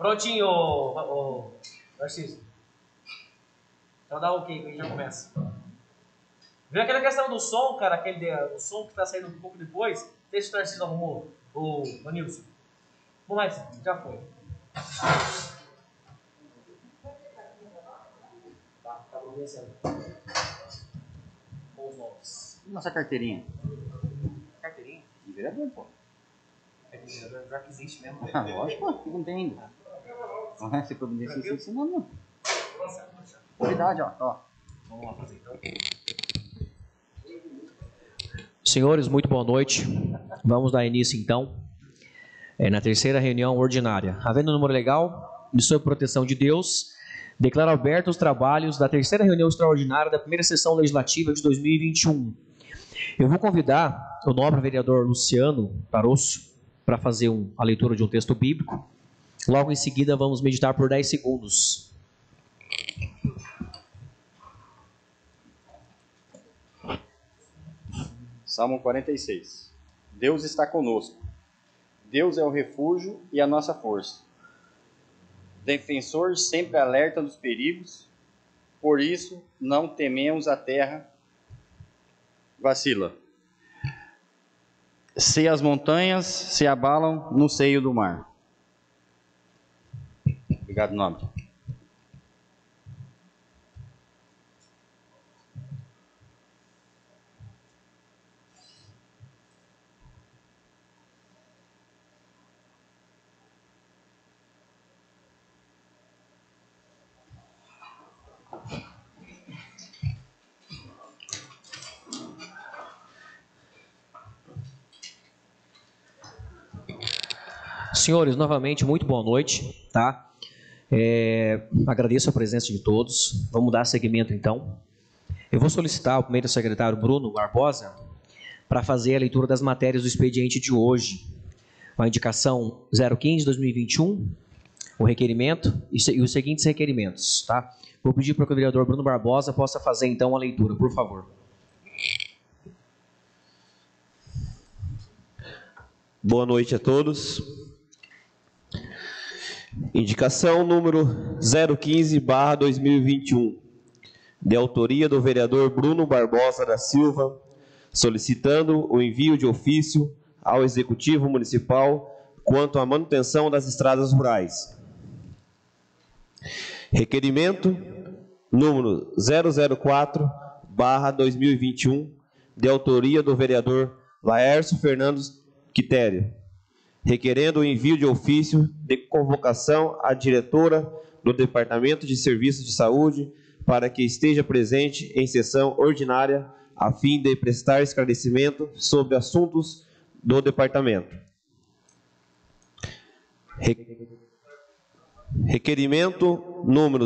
Prontinho, ô Narciso. Então dá ok, que a gente já começa. Viu aquela questão do som, cara? O som que tá saindo um pouco depois. Deixa o Narciso arrumou, o Nilson. Vamos lá, já foi. Tá obedecendo. Com os nomes. Nossa carteirinha. Carteirinha? De vereador, pô. É de vereador, já que existe mesmo. Ah, lógico, que não tem ainda. Não é se providencia isso ensinando, não. Verdade, ó. Vamos lá fazer então. Senhores, muito boa noite. Vamos dar início então na terceira reunião ordinária. Havendo um número legal, de sob proteção de Deus, declaro abertos os trabalhos da terceira reunião extraordinária da primeira sessão legislativa de 2021. Eu vou convidar o nobre vereador Luciano Tarosso para fazer a leitura de um texto bíblico. Logo em seguida vamos meditar por 10 segundos. Salmo 46. Deus está conosco. Deus é o refúgio e a nossa força. Defensor sempre alerta dos perigos, por isso não tememos a terra vacila. Se as montanhas se abalam no seio do mar. Obrigado, nobre. Senhores, novamente, muito boa noite, tá? Agradeço a presença de todos. Vamos dar seguimento, então. Eu vou solicitar ao primeiro secretário Bruno Barbosa para fazer a leitura das matérias do expediente de hoje. A indicação 015-2021, o requerimento e os seguintes requerimentos, tá? Vou pedir para que o vereador Bruno Barbosa possa fazer, então, a leitura, por favor. Boa noite a todos. Indicação número 015/2021, de autoria do vereador Bruno Barbosa da Silva, solicitando o envio de ofício ao Executivo Municipal quanto à manutenção das estradas rurais. Requerimento número 004/2021, de autoria do vereador Laércio Fernandes Quitério, requerendo o envio de ofício de convocação à diretora do Departamento de Serviços de Saúde para que esteja presente em sessão ordinária a fim de prestar esclarecimento sobre assuntos do departamento. Requerimento número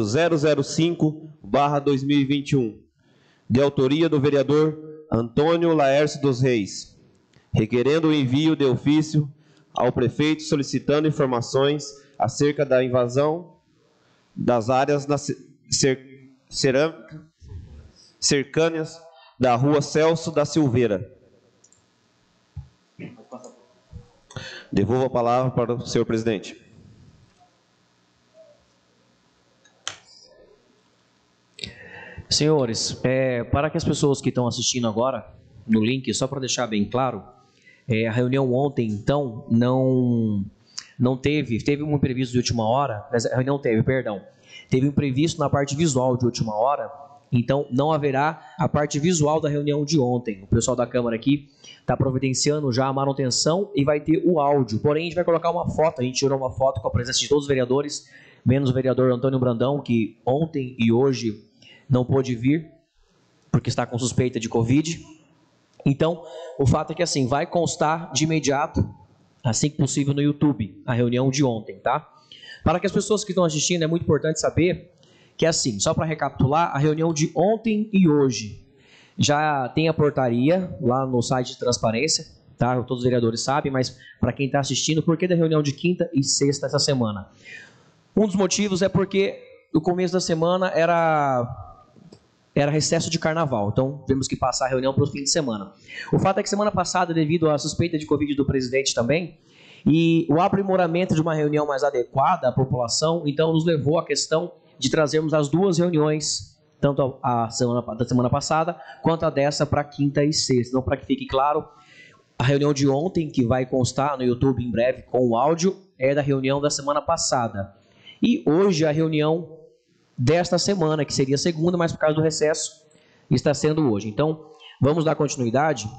005/2021, de autoria do vereador Antônio Laércio dos Reis, requerendo o envio de ofício ao prefeito solicitando informações acerca da invasão das áreas cercâneas da rua Celso da Silveira. Devolvo a palavra para o senhor presidente. Senhores, para que as pessoas que estão assistindo agora no link, só para deixar bem claro, a reunião ontem, então, não teve um imprevisto de última hora, mas a reunião teve um imprevisto na parte visual de última hora, então não haverá a parte visual da reunião de ontem. O pessoal da Câmara aqui está providenciando já a manutenção e vai ter o áudio, porém a gente vai colocar uma foto, a gente tirou uma foto com a presença de todos os vereadores, menos o vereador Antônio Brandão, que ontem e hoje não pôde vir, porque está com suspeita de Covid. Então, o fato é que assim, vai constar de imediato, assim que possível, no YouTube, a reunião de ontem, tá? Para que as pessoas que estão assistindo, é muito importante saber que assim, só para recapitular, a reunião de ontem e hoje já tem a portaria lá no site de transparência, tá? Todos os vereadores sabem, mas para quem está assistindo, por que da reunião de quinta e sexta essa semana? Um dos motivos é porque o começo da semana era recesso de carnaval, então tivemos que passar a reunião para o fim de semana. O fato é que semana passada, devido à suspeita de Covid do presidente também, E o aprimoramento de uma reunião mais adequada à população, então, nos levou à questão de trazermos as duas reuniões, tanto da semana passada, quanto a dessa para quinta e sexta. Então, para que fique claro, a reunião de ontem, que vai constar no YouTube em breve com o áudio, é da reunião da semana passada. E hoje a reunião desta semana, que seria segunda, mas por causa do recesso, está sendo hoje. Então, vamos dar continuidade.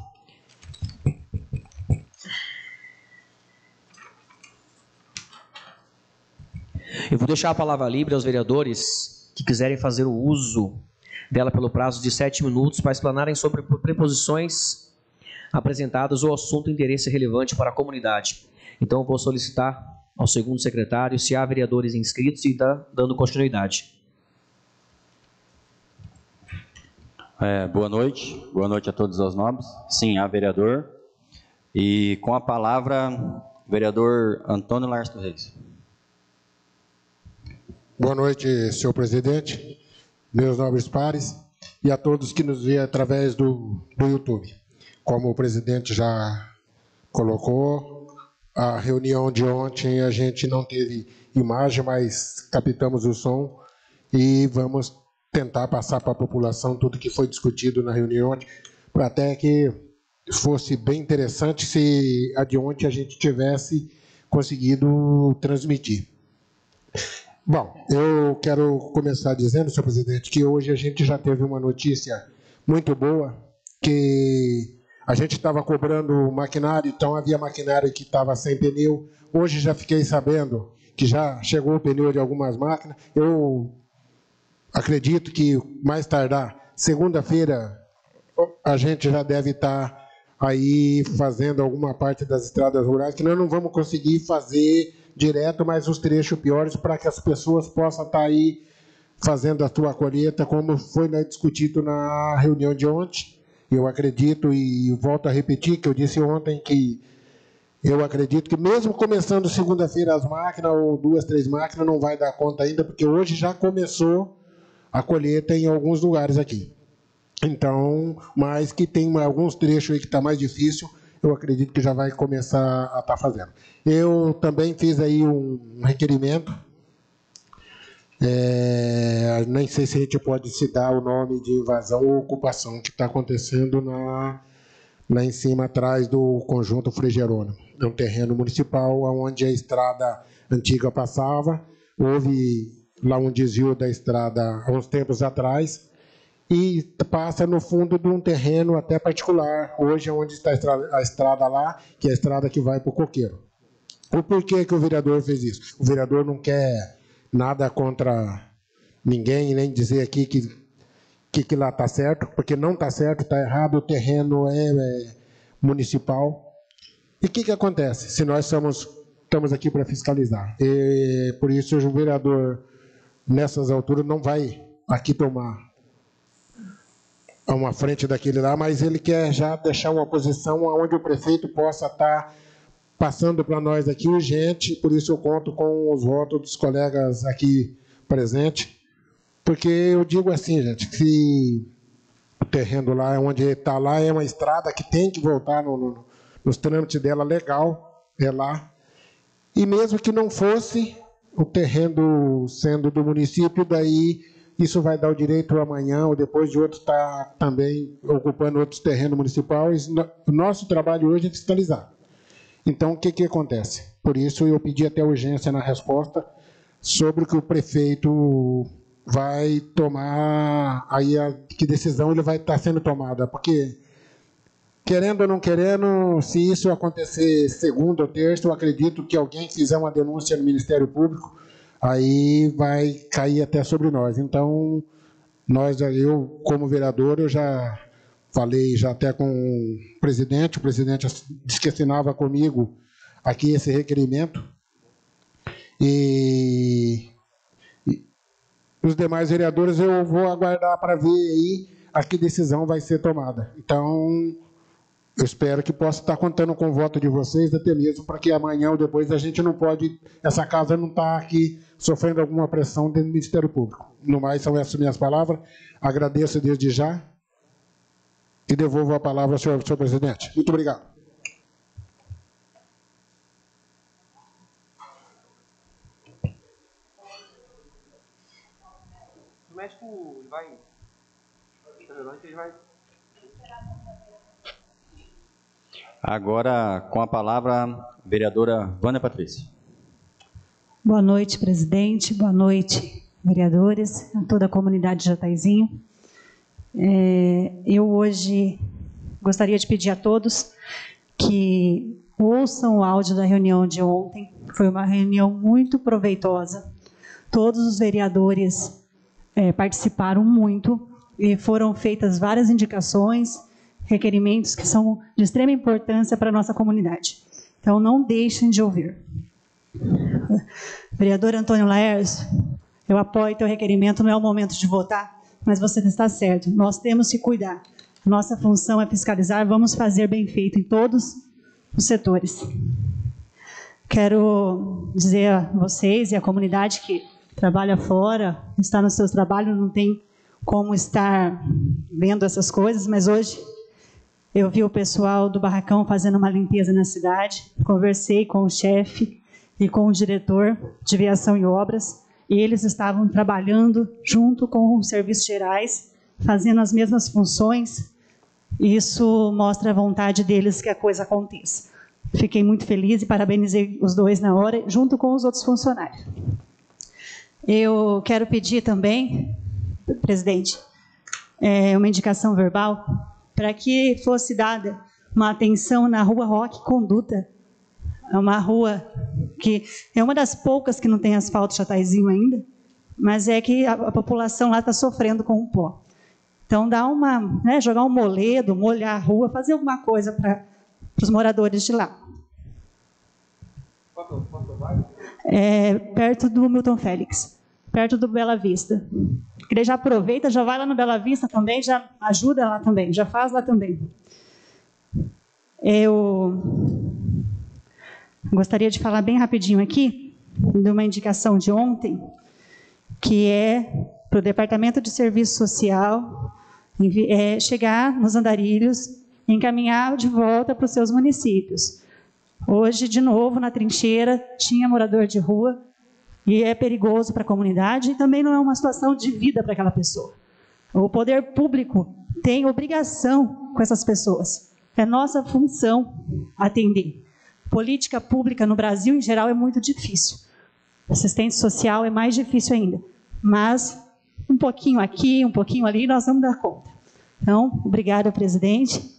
Eu vou deixar a palavra livre aos vereadores que quiserem fazer o uso dela pelo prazo de 7 minutos para explanarem sobre preposições apresentadas ou assunto de interesse relevante para a comunidade. Então, eu vou solicitar ao segundo secretário se há vereadores inscritos e dando continuidade. Boa noite a todos os nobres. Sim, há vereador. E com a palavra, o vereador Antônio Larso Reis. Boa noite, senhor presidente, meus nobres pares e a todos que nos veem através do YouTube. Como o presidente já colocou, a reunião de ontem a gente não teve imagem, mas captamos o som e vamos tentar passar para a população tudo que foi discutido na reunião, para até que fosse bem interessante se a de ontem a gente tivesse conseguido transmitir. Bom, eu quero começar dizendo, senhor presidente, que hoje a gente já teve uma notícia muito boa, que a gente estava cobrando maquinário, então havia maquinário que estava sem pneu. Hoje já fiquei sabendo que já chegou o pneu de algumas máquinas. Eu acredito que mais tardar, segunda-feira, a gente já deve estar aí fazendo alguma parte das estradas rurais, que nós não vamos conseguir fazer direto, mas os trechos piores, para que as pessoas possam estar aí fazendo a sua colheita, como foi discutido na reunião de ontem. Eu acredito, e volto a repetir, que eu disse ontem, que eu acredito que mesmo começando segunda-feira as máquinas, ou 2, 3 máquinas, não vai dar conta ainda, porque hoje já começou a colheita em alguns lugares aqui. Então, mas que tem alguns trechos aí que está mais difícil, eu acredito que já vai começar a estar fazendo. Eu também fiz aí um requerimento, nem sei se a gente pode citar o nome de invasão ou ocupação que está acontecendo lá em cima, atrás do conjunto Frei Jerônimo. É um terreno municipal onde a estrada antiga passava, houve lá um desvio da estrada há uns tempos atrás, e passa no fundo de um terreno até particular, hoje é onde está a estrada lá, que é a estrada que vai para o Coqueiro. O porquê que o vereador fez isso? O vereador não quer nada contra ninguém, nem dizer aqui que lá está certo, porque não está certo, está errado, o terreno é municipal. E o que acontece se nós estamos aqui para fiscalizar? E por isso o vereador, nessas alturas, não vai aqui tomar a uma frente daquele lá, mas ele quer já deixar uma posição onde o prefeito possa estar passando para nós aqui urgente, por isso eu conto com os votos dos colegas aqui presentes, porque eu digo assim, gente, que o terreno lá, onde está lá, é uma estrada que tem que voltar nos trâmites dela legal, é lá, e mesmo que não fosse o terreno sendo do município, daí isso vai dar o direito amanhã ou depois de outro estar também ocupando outros terrenos municipais. O nosso trabalho hoje é fiscalizar. Então, o que acontece? Por isso, eu pedi até urgência na resposta sobre o que o prefeito vai tomar, aí que decisão ele vai estar sendo tomada. Porque, querendo ou não querendo, se isso acontecer segunda ou terça, eu acredito que alguém fizer uma denúncia no Ministério Público, aí vai cair até sobre nós. Então, eu, como vereador, eu já falei já até com o presidente disse que assinava comigo aqui esse requerimento, e os demais vereadores eu vou aguardar para ver aí a que decisão vai ser tomada. Então, eu espero que possa estar contando com o voto de vocês, até mesmo para que amanhã ou depois a gente não pode, essa casa não está aqui sofrendo alguma pressão dentro do Ministério Público. No mais, são essas minhas palavras. Agradeço desde já e devolvo a palavra ao senhor presidente. Muito obrigado. médico vai... Agora, com a palavra, a vereadora Vânia Patrícia. Boa noite, presidente. Boa noite, vereadores, a toda a comunidade de Jataizinho. Eu hoje gostaria de pedir a todos que ouçam o áudio da reunião de ontem. Foi uma reunião muito proveitosa. Todos os vereadores participaram muito e foram feitas várias indicações, requerimentos que são de extrema importância para a nossa comunidade. Então, não deixem de ouvir. Vereador Antônio Laércio, eu apoio teu requerimento, não é o momento de votar, mas você está certo, nós temos que cuidar. Nossa função é fiscalizar, vamos fazer bem feito em todos os setores. Quero dizer a vocês e à comunidade que trabalha fora, está nos seus trabalhos, não tem como estar vendo essas coisas, mas hoje eu vi o pessoal do Barracão fazendo uma limpeza na cidade, conversei com o chefe e com o diretor de viação e obras, e eles estavam trabalhando junto com os serviços gerais, fazendo as mesmas funções, e isso mostra a vontade deles que a coisa aconteça. Fiquei muito feliz e parabenizei os dois na hora, junto com os outros funcionários. Eu quero pedir também, presidente, uma indicação verbal, para que fosse dada uma atenção na Rua Roque Conduta. É uma rua que é uma das poucas que não tem asfalto Jataizinho ainda, mas é que a população lá está sofrendo com o pó. Então, dá jogar um moledo, molhar a rua, fazer alguma coisa para os moradores de lá. Perto do Milton Félix, perto do Bela Vista. A igreja aproveita, já vai lá no Bela Vista também, já ajuda lá também, já faz lá também. Eu gostaria de falar bem rapidinho aqui de uma indicação de ontem, que é para o Departamento de Serviço Social chegar nos andarilhos e encaminhar de volta para os seus municípios. Hoje, de novo, na trincheira, tinha morador de rua, e é perigoso para a comunidade, e também não é uma situação de vida para aquela pessoa. O poder público tem obrigação com essas pessoas. É nossa função atender. Política pública no Brasil, em geral, é muito difícil. Assistência social é mais difícil ainda. Mas, um pouquinho aqui, um pouquinho ali, nós vamos dar conta. Então, obrigada, presidente.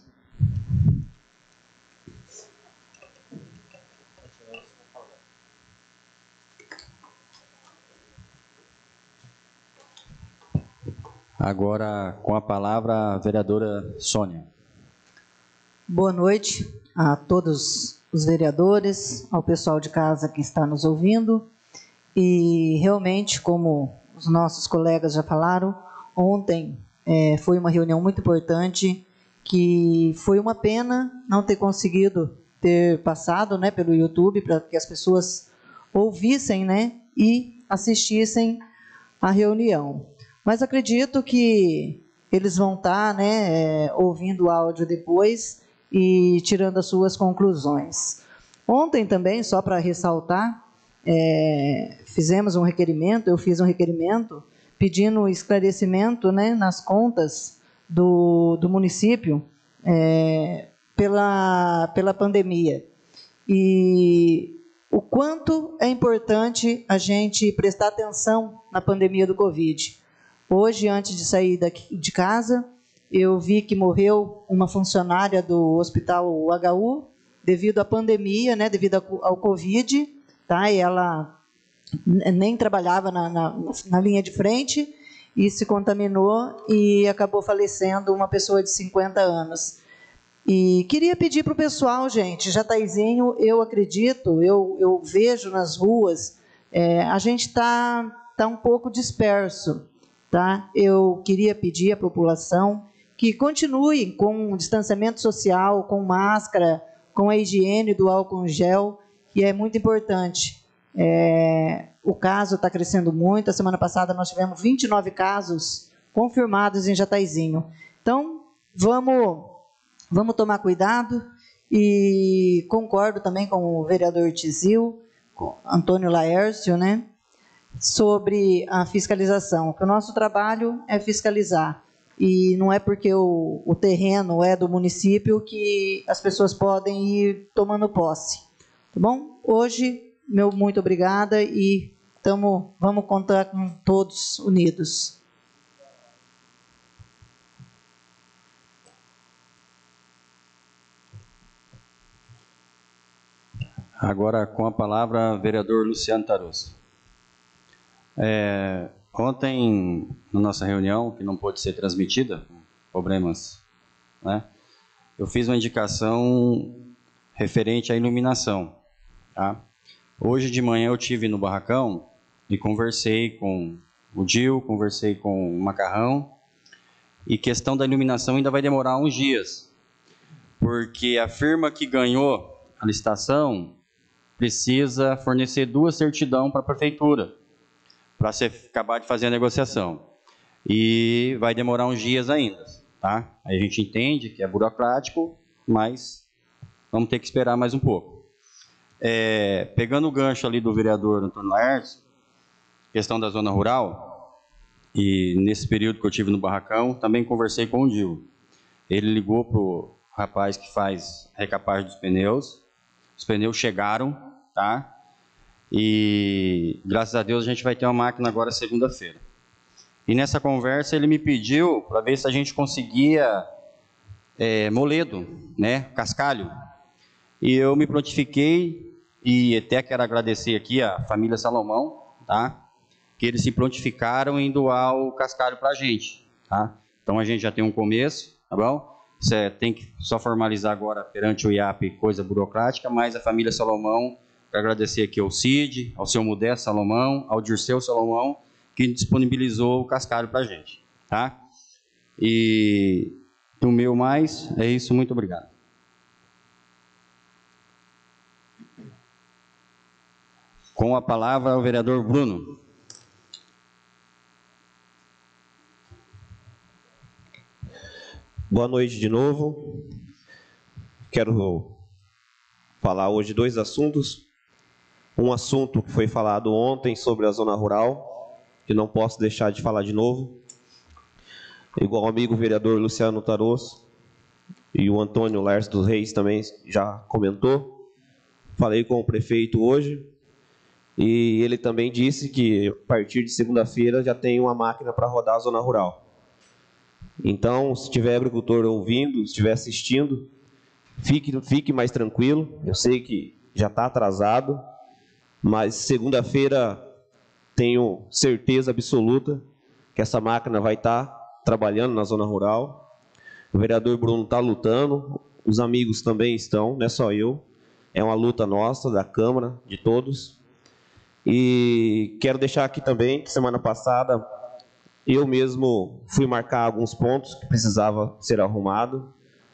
Agora, com a palavra, a vereadora Sônia. Boa noite a todos os vereadores, ao pessoal de casa que está nos ouvindo. E, realmente, como os nossos colegas já falaram, ontem foi uma reunião muito importante, que foi uma pena não ter conseguido ter passado pelo YouTube, para que as pessoas ouvissem e assistissem à reunião. Mas acredito que eles vão estar ouvindo o áudio depois e tirando as suas conclusões. Ontem também, só para ressaltar, fizemos um requerimento, eu fiz um requerimento pedindo esclarecimento nas contas do município pela pandemia. E o quanto é importante a gente prestar atenção na pandemia do Covid. Hoje, antes de sair de casa, eu vi que morreu uma funcionária do Hospital HU devido à pandemia, devido ao Covid, tá? E ela nem trabalhava na linha de frente e se contaminou e acabou falecendo, uma pessoa de 50 anos. E queria pedir para o pessoal, gente, Jataizinho, eu acredito, eu vejo nas ruas, a gente está um pouco disperso. Tá? Eu queria pedir à população que continue com o distanciamento social, com máscara, com a higiene do álcool em gel, que é muito importante. O caso está crescendo muito. A semana passada nós tivemos 29 casos confirmados em Jataizinho. Então, vamos tomar cuidado, e concordo também com o vereador Tizil, com Antônio Laércio, sobre a fiscalização, que o nosso trabalho é fiscalizar. E não é porque o terreno é do município que as pessoas podem ir tomando posse. Tá bom? Hoje, meu muito obrigada e vamos contar com todos unidos. Agora, com a palavra, vereador Luciano Taroso. Ontem, na nossa reunião, que não pôde ser transmitida, problemas, né, eu fiz uma indicação referente à iluminação. Tá? Hoje de manhã eu estive no barracão e conversei com o Dil, conversei com o Macarrão, e questão da iluminação ainda vai demorar uns dias, porque a firma que ganhou a licitação precisa fornecer 2 certidões para a prefeitura, para acabar de fazer a negociação. E vai demorar uns dias ainda. Tá? Aí a gente entende que é burocrático, mas vamos ter que esperar mais um pouco. Pegando o gancho ali do vereador Antônio Laércio, questão da zona rural, e nesse período que eu estive no barracão, também conversei com o Dil. Ele ligou para o rapaz que faz recapagem dos pneus, os pneus chegaram, tá? E graças a Deus a gente vai ter uma máquina agora segunda-feira. E nessa conversa ele me pediu para ver se a gente conseguia moledo, né, cascalho. E eu me prontifiquei e até quero agradecer aqui a família Salomão, tá? Que eles se prontificaram em doar o cascalho para a gente, tá? Então a gente já tem um começo, tá bom? Você tem que só formalizar agora perante o IAP coisa burocrática, mas a família Salomão, quero agradecer aqui ao Cid, ao seu Modesto Salomão, ao Dirceu Salomão, que disponibilizou o cascalho para a gente, tá? E do meu mais, é isso, muito obrigado. Com a palavra o vereador Bruno. Boa noite de novo. Quero falar hoje 2 assuntos. Um assunto que foi falado ontem sobre a zona rural, que não posso deixar de falar de novo. Igual o amigo vereador Luciano Taroso e o Antônio Laércio dos Reis também já comentou. Falei com o prefeito hoje e ele também disse que a partir de segunda-feira já tem uma máquina para rodar a zona rural. Então, se tiver agricultor ouvindo, se estiver assistindo, fique mais tranquilo. Eu sei que já está atrasado, mas segunda-feira tenho certeza absoluta que essa máquina vai estar trabalhando na zona rural. O vereador Bruno está lutando, os amigos também estão, não é só eu. É uma luta nossa, da Câmara, de todos. E quero deixar aqui também que semana passada eu mesmo fui marcar alguns pontos que precisava ser arrumado.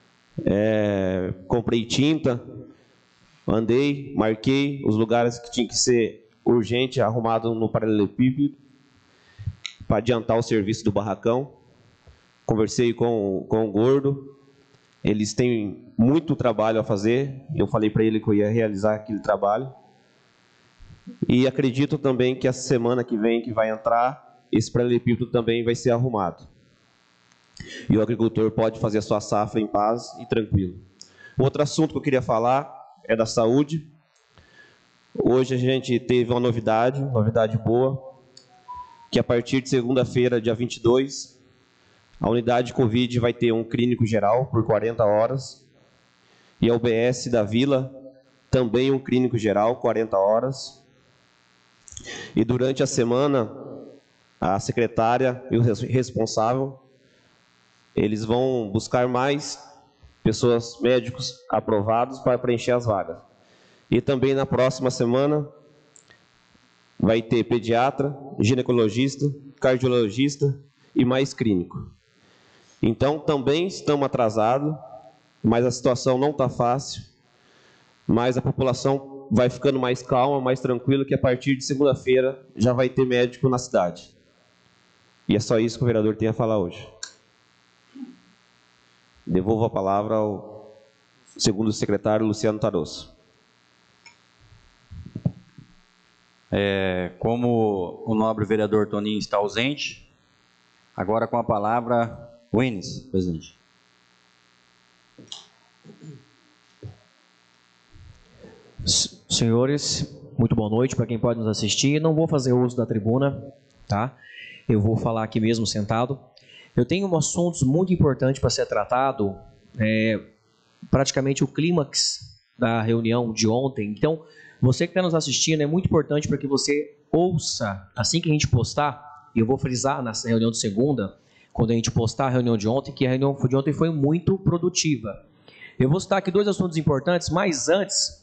Comprei tinta, andei, marquei os lugares que tinha que ser urgente, arrumado no paralelepípedo, para adiantar o serviço do barracão. Conversei com o Gordo, eles têm muito trabalho a fazer, eu falei para ele que eu ia realizar aquele trabalho. E acredito também que essa semana que vem, que vai entrar, esse paralelepípedo também vai ser arrumado. E o agricultor pode fazer a sua safra em paz e tranquilo. Outro assunto que eu queria falar é da saúde. Hoje a gente teve uma novidade boa, que a partir de segunda-feira, dia 22, a unidade de Covid vai ter um clínico geral por 40 horas. E a UBS da Vila, também um clínico geral, 40 horas. E durante a semana, a secretária e o responsável, eles vão buscar mais pessoas, médicos aprovados para preencher as vagas. E também na próxima semana vai ter pediatra, ginecologista, cardiologista e mais clínico. Então também estamos atrasados, mas a situação não está fácil, mas a população vai ficando mais calma, mais tranquila, que a partir de segunda-feira já vai ter médico na cidade. E é só isso que o vereador tem a falar hoje. Devolvo a palavra ao segundo secretário, Luciano Taroso. Como o nobre vereador Toninho está ausente, agora com a palavra, Wines, presidente. Senhores, muito boa noite para quem pode nos assistir. Não vou fazer uso da tribuna, tá? Eu vou falar aqui mesmo sentado. Eu tenho assuntos muito importantes para ser tratado, praticamente o clímax da reunião de ontem. Então, você que está nos assistindo, é muito importante para que você ouça, assim que a gente postar, e eu vou frisar nessa reunião de segunda, quando a gente postar a reunião de ontem, que a reunião de ontem foi muito produtiva. Eu vou citar aqui 2 assuntos importantes, mas antes...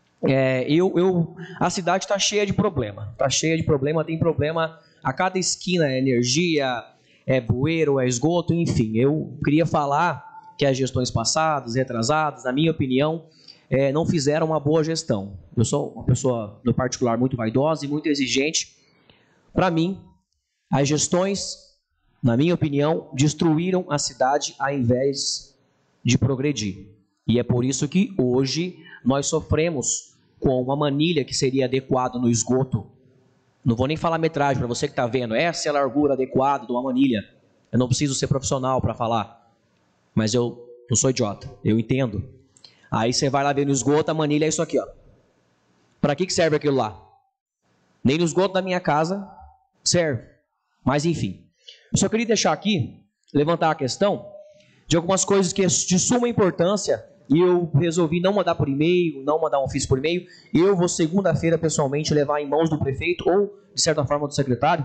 a cidade está cheia de problema. Tem problema a cada esquina, é energia, é bueiro, é esgoto, enfim. Eu queria falar que as gestões passadas, retrasadas, na minha opinião, não fizeram uma boa gestão. Eu sou uma pessoa, no particular, muito vaidosa e muito exigente. Para mim, as gestões, na minha opinião, destruíram a cidade ao invés de progredir. E é por isso que hoje nós sofremos com uma manilha que seria adequada no esgoto. Não vou nem falar metragem para você que está vendo. Essa é a largura adequada de uma manilha. Eu não preciso ser profissional para falar. Mas eu não sou idiota. Eu entendo. Aí você vai lá ver no esgoto, a manilha é isso aqui, ó. Para que serve aquilo lá? Nem no esgoto da minha casa serve. Mas enfim. Eu só queria deixar aqui, levantar a questão de algumas coisas que é de suma importância. E eu resolvi não mandar por e-mail, não mandar um ofício por e-mail. Eu vou segunda-feira, pessoalmente, levar em mãos do prefeito ou, de certa forma, do secretário.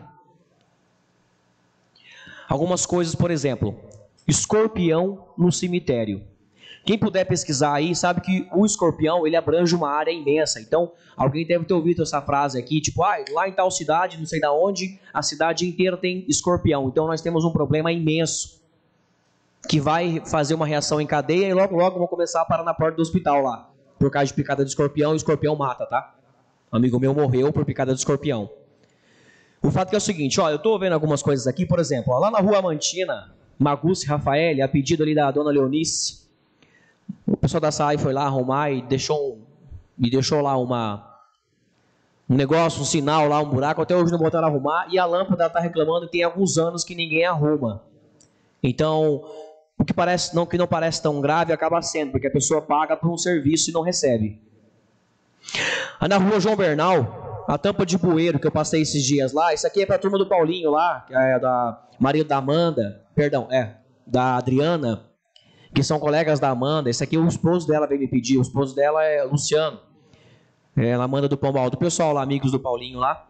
Algumas coisas, por exemplo, escorpião no cemitério. Quem puder pesquisar aí, sabe que o escorpião, ele abrange uma área imensa. Então, alguém deve ter ouvido essa frase aqui, tipo, lá em tal cidade, não sei de onde, a cidade inteira tem escorpião. Então, nós temos um problema imenso, que vai fazer uma reação em cadeia e logo vão começar a parar na porta do hospital lá, por causa de picada de escorpião, e o escorpião mata, tá? Um amigo meu morreu por picada de escorpião. O fato é o seguinte, eu estou vendo algumas coisas aqui, por exemplo, lá na Rua Amantina, Magusse Rafael, a pedido ali da dona Leonice, o pessoal da SAI foi lá arrumar e deixou lá um negócio, um sinal lá, um buraco, até hoje não botaram a arrumar, e a lâmpada está reclamando que tem alguns anos que ninguém arruma. Então, o que não parece tão grave acaba sendo, porque a pessoa paga por um serviço e não recebe. Na Rua João Bernal, a tampa de bueiro que eu passei esses dias lá, isso aqui é para a turma do Paulinho lá, que é da marido da Amanda, da Adriana, que são colegas da Amanda. Esse aqui o esposo dela veio me pedir, o esposo dela é Luciano, ela manda do Pombal, do pessoal lá, amigos do Paulinho lá.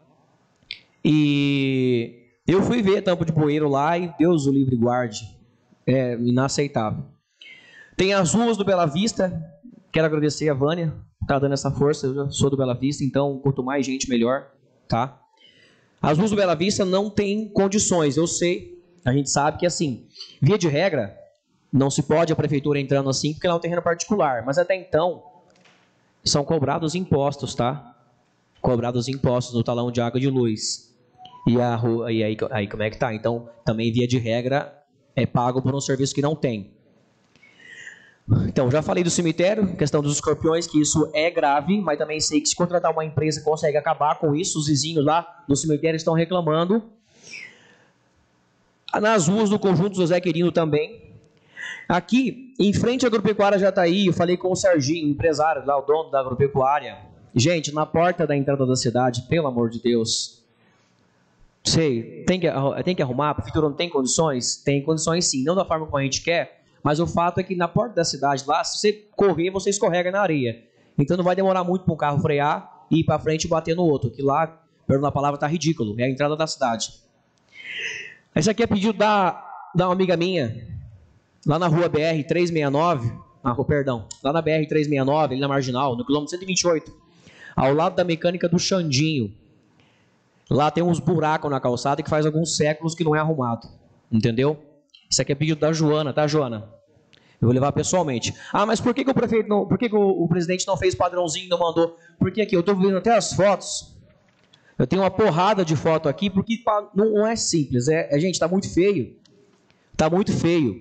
E eu fui ver a tampa de bueiro lá e Deus o livre guarde, é inaceitável. Tem as ruas do Bela Vista, quero agradecer a Vânia, tá dando essa força, eu sou do Bela Vista, então quanto mais gente melhor, tá? As ruas do Bela Vista não tem condições, eu sei, a gente sabe que assim, via de regra, não se pode a prefeitura entrando assim, porque lá é um terreno particular, mas até então, são cobrados impostos, tá? Cobrados impostos no talão de água e de luz. E aí como é que tá? Então, também via de regra, é pago por um serviço que não tem. Então, já falei do cemitério, questão dos escorpiões, que isso é grave, mas também sei que se contratar uma empresa consegue acabar com isso, os vizinhos lá do cemitério estão reclamando. Nas ruas do Conjunto José Quirino também. Aqui, em frente à Agropecuária Jataí, eu falei com o Serginho, empresário lá, o dono da agropecuária. Gente, na porta da entrada da cidade, pelo amor de Deus, sei, tem que arrumar, a prefeitura não tem condições? Tem condições sim, não da forma como a gente quer, mas o fato é que na porta da cidade lá, se você correr, você escorrega na areia. Então não vai demorar muito para um carro frear e ir para frente e bater no outro, que lá, perdão a palavra, está ridículo, é a entrada da cidade. Esse aqui é pedido da uma amiga minha, lá na rua BR-369, lá na BR-369, ali na Marginal, no quilômetro 128, ao lado da mecânica do Xandinho. Lá tem uns buracos na calçada que faz alguns séculos que não é arrumado. Entendeu? Isso aqui é pedido da Joana, tá, Joana? Eu vou levar pessoalmente. Mas por que o presidente não fez padrãozinho e não mandou? Porque aqui, eu estou vendo até as fotos. Eu tenho uma porrada de foto aqui, porque não é simples. Gente, está muito feio. Está muito feio.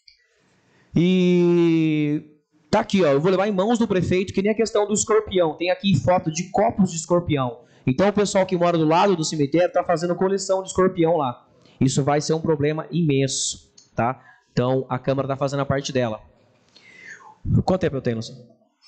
E tá aqui, ó. Eu vou levar em mãos do prefeito, que nem a questão do escorpião. Tem aqui foto de copos de escorpião. Então o pessoal que mora do lado do cemitério está fazendo coleção de escorpião lá. Isso vai ser um problema imenso, tá? Então a Câmara está fazendo a parte dela. Quanto tempo eu tenho, Luciano?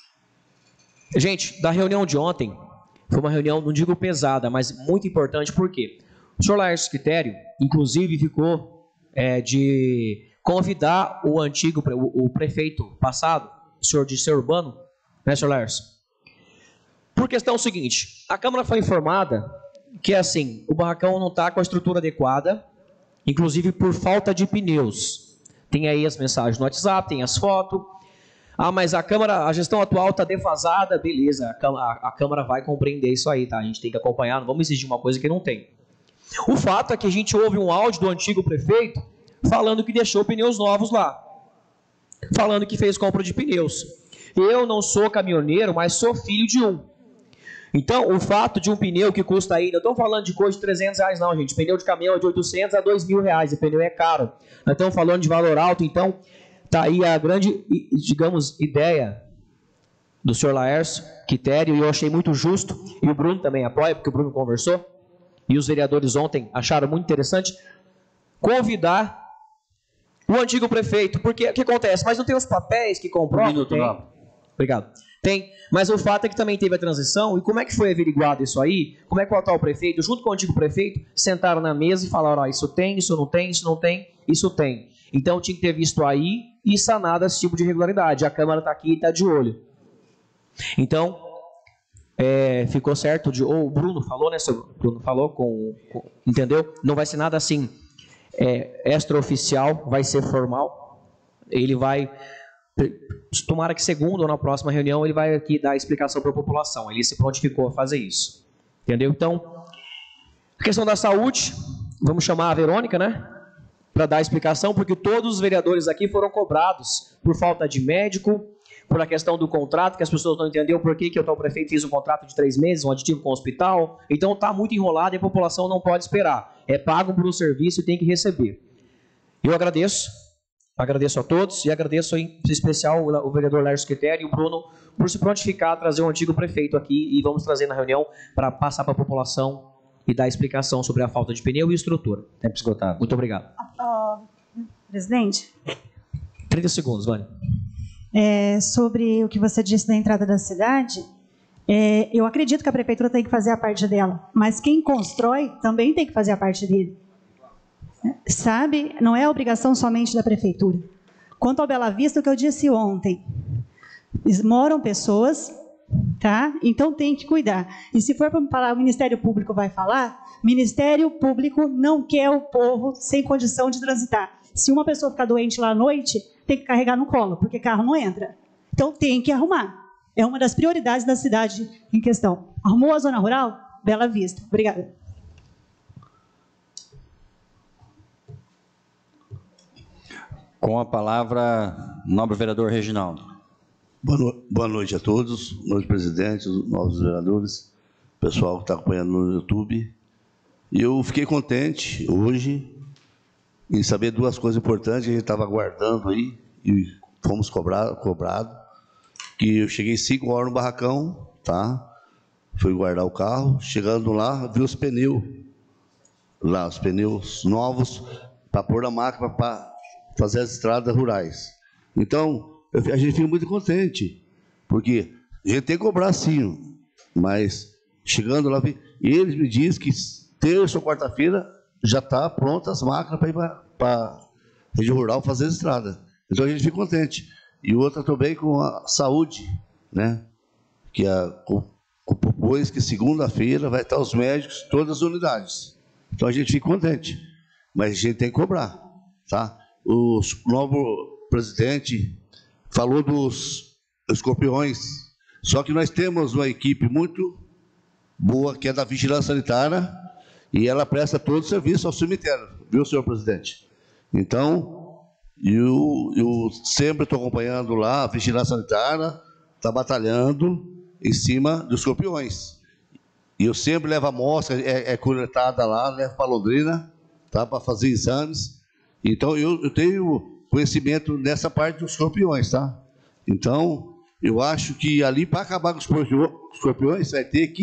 Gente, da reunião de ontem, foi uma reunião, não digo pesada, mas muito importante, por quê? O senhor Laércio Quitério, inclusive, ficou de convidar o antigo, o prefeito passado, o senhor Dirceu Urbano, né, senhor Laércio? Por questão seguinte, a Câmara foi informada que, assim, o barracão não está com a estrutura adequada, inclusive por falta de pneus. Tem aí as mensagens no WhatsApp, tem as fotos. Ah, mas a gestão atual está defasada, beleza, a Câmara vai compreender isso aí, tá? A gente tem que acompanhar, não vamos exigir uma coisa que não tem. O fato é que a gente ouve um áudio do antigo prefeito falando que deixou pneus novos lá, falando que fez compra de pneus. Eu não sou caminhoneiro, mas sou filho de um. Então, o fato de um pneu que custa aí, não estamos falando de coisa de R$300 não, gente, pneu de caminhão é de R$800 a R$2.000, e pneu é caro. Nós estamos falando de valor alto, então, está aí a grande, digamos, ideia do senhor Laércio Quitério, e eu achei muito justo, e o Bruno também apoia, porque o Bruno conversou, e os vereadores ontem acharam muito interessante, convidar o antigo prefeito, porque o que acontece? Mas não tem os papéis que comprovam? Um minuto, tem. não. Obrigado. Tem, mas o fato é que também teve a transição, e como é que foi averiguado isso aí? Como é que o atual prefeito, junto com o antigo prefeito, sentaram na mesa e falaram, ó, isso tem, isso não tem, isso não tem, isso tem. Então tinha que ter visto aí e sanado esse tipo de irregularidade. A Câmara está aqui e está de olho. Então, ficou certo, o Bruno falou, né, o Bruno falou, entendeu? Não vai ser nada assim, extraoficial, vai ser formal. Ele vai, tomara que segunda ou na próxima reunião, ele vai aqui dar a explicação para a população. Ele se prontificou a fazer isso. Entendeu? Então, a questão da saúde, vamos chamar a Verônica, né? Para dar a explicação, porque todos os vereadores aqui foram cobrados por falta de médico, por a questão do contrato, que as pessoas não entenderam por que o atual prefeito fez um contrato de 3 meses, um aditivo com o hospital. Então está muito enrolado e a população não pode esperar. É pago por um serviço e tem que receber. Eu agradeço a todos e agradeço em especial o vereador Laércio Quitério e o Bruno por se prontificar a trazer o antigo prefeito aqui, e vamos trazer na reunião para passar para a população e dar explicação sobre a falta de pneu e estrutura. Tempo esgotado. Muito obrigado. Presidente? 30 segundos, Vânia. Sobre o que você disse da entrada da cidade, eu acredito que a prefeitura tem que fazer a parte dela, mas quem constrói também tem que fazer a parte dele. Sabe, não é obrigação somente da prefeitura. Quanto ao Bela Vista, o que eu disse ontem, moram pessoas, tá? Então tem que cuidar. E se for para falar, o Ministério Público vai falar, Ministério Público não quer o povo sem condição de transitar. Se uma pessoa ficar doente lá à noite, tem que carregar no colo, porque carro não entra. Então tem que arrumar. É uma das prioridades da cidade em questão. Arrumou a zona rural? Bela Vista. Obrigada. Com a palavra, nobre vereador Reginaldo. Boa noite a todos, noite presidente, os novos vereadores, pessoal que está acompanhando no YouTube. Eu fiquei contente hoje em saber duas coisas importantes que a gente estava aguardando aí, e fomos cobrados, que eu cheguei 5 horas no barracão, tá? Fui guardar o carro, chegando lá, vi os pneus novos, para pôr na máquina, para fazer as estradas rurais. Então, a gente fica muito contente, porque a gente tem que cobrar sim, mas chegando lá, eles me dizem que terça ou quarta-feira já está pronta as máquinas para ir para a região rural fazer as estradas. Então a gente fica contente. E outra também com a saúde, né? Que propôs que segunda-feira vai estar os médicos, todas as unidades. Então a gente fica contente, mas a gente tem que cobrar, tá? O novo presidente falou dos escorpiões, só que nós temos uma equipe muito boa, que é da Vigilância Sanitária, e ela presta todo o serviço ao cemitério, viu, senhor presidente? Então, eu sempre estou acompanhando lá, a Vigilância Sanitária está batalhando em cima dos escorpiões. E eu sempre levo a amostra, coletada lá, levo para Londrina, tá, para fazer exames. Então, eu tenho conhecimento nessa parte dos escorpiões, tá? Então, eu acho que ali, para acabar com os escorpiões, vai ter que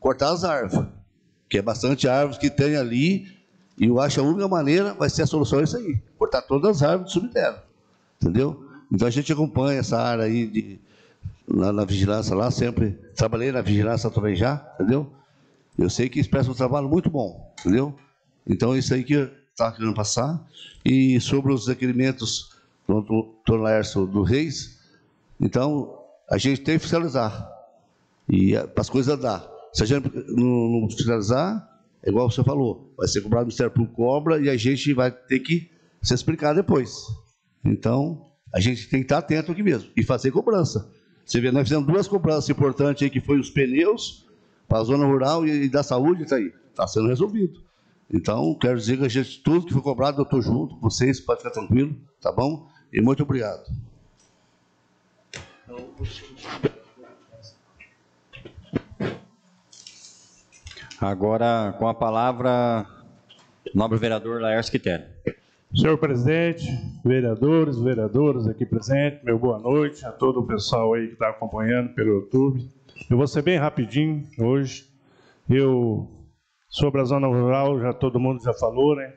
cortar as árvores, que é bastante árvores que tem ali, e eu acho que a única maneira vai ser a solução é isso aí, cortar todas as árvores do cemitério, entendeu? Então a gente acompanha essa área aí na vigilância lá, sempre trabalhei na vigilância também já, entendeu? Eu sei que eles prestam um trabalho muito bom, entendeu? Então, isso aí que eu estava querendo passar. E sobre os requerimentos do Dr. Laércio do Reis, então, a gente tem que fiscalizar. E para as coisas dar. Se a gente não fiscalizar, é igual você falou, vai ser cobrado, o Ministério Público cobra e a gente vai ter que se explicar depois. Então, a gente tem que estar atento aqui mesmo e fazer cobrança. Você vê, nós fizemos 2 cobranças importantes aí, que foi os pneus para a zona rural e da saúde, está aí. Está sendo resolvido. Então, quero dizer que a gente, tudo que foi cobrado, eu estou junto com vocês, pode ficar tranquilo, tá bom? E muito obrigado. Agora, com a palavra, nobre vereador Laércio Quitério. Senhor presidente, vereadores, vereadoras aqui presentes, meu boa noite a todo o pessoal aí que está acompanhando pelo YouTube. Eu vou ser bem rapidinho hoje. Sobre a zona rural, todo mundo já falou, né?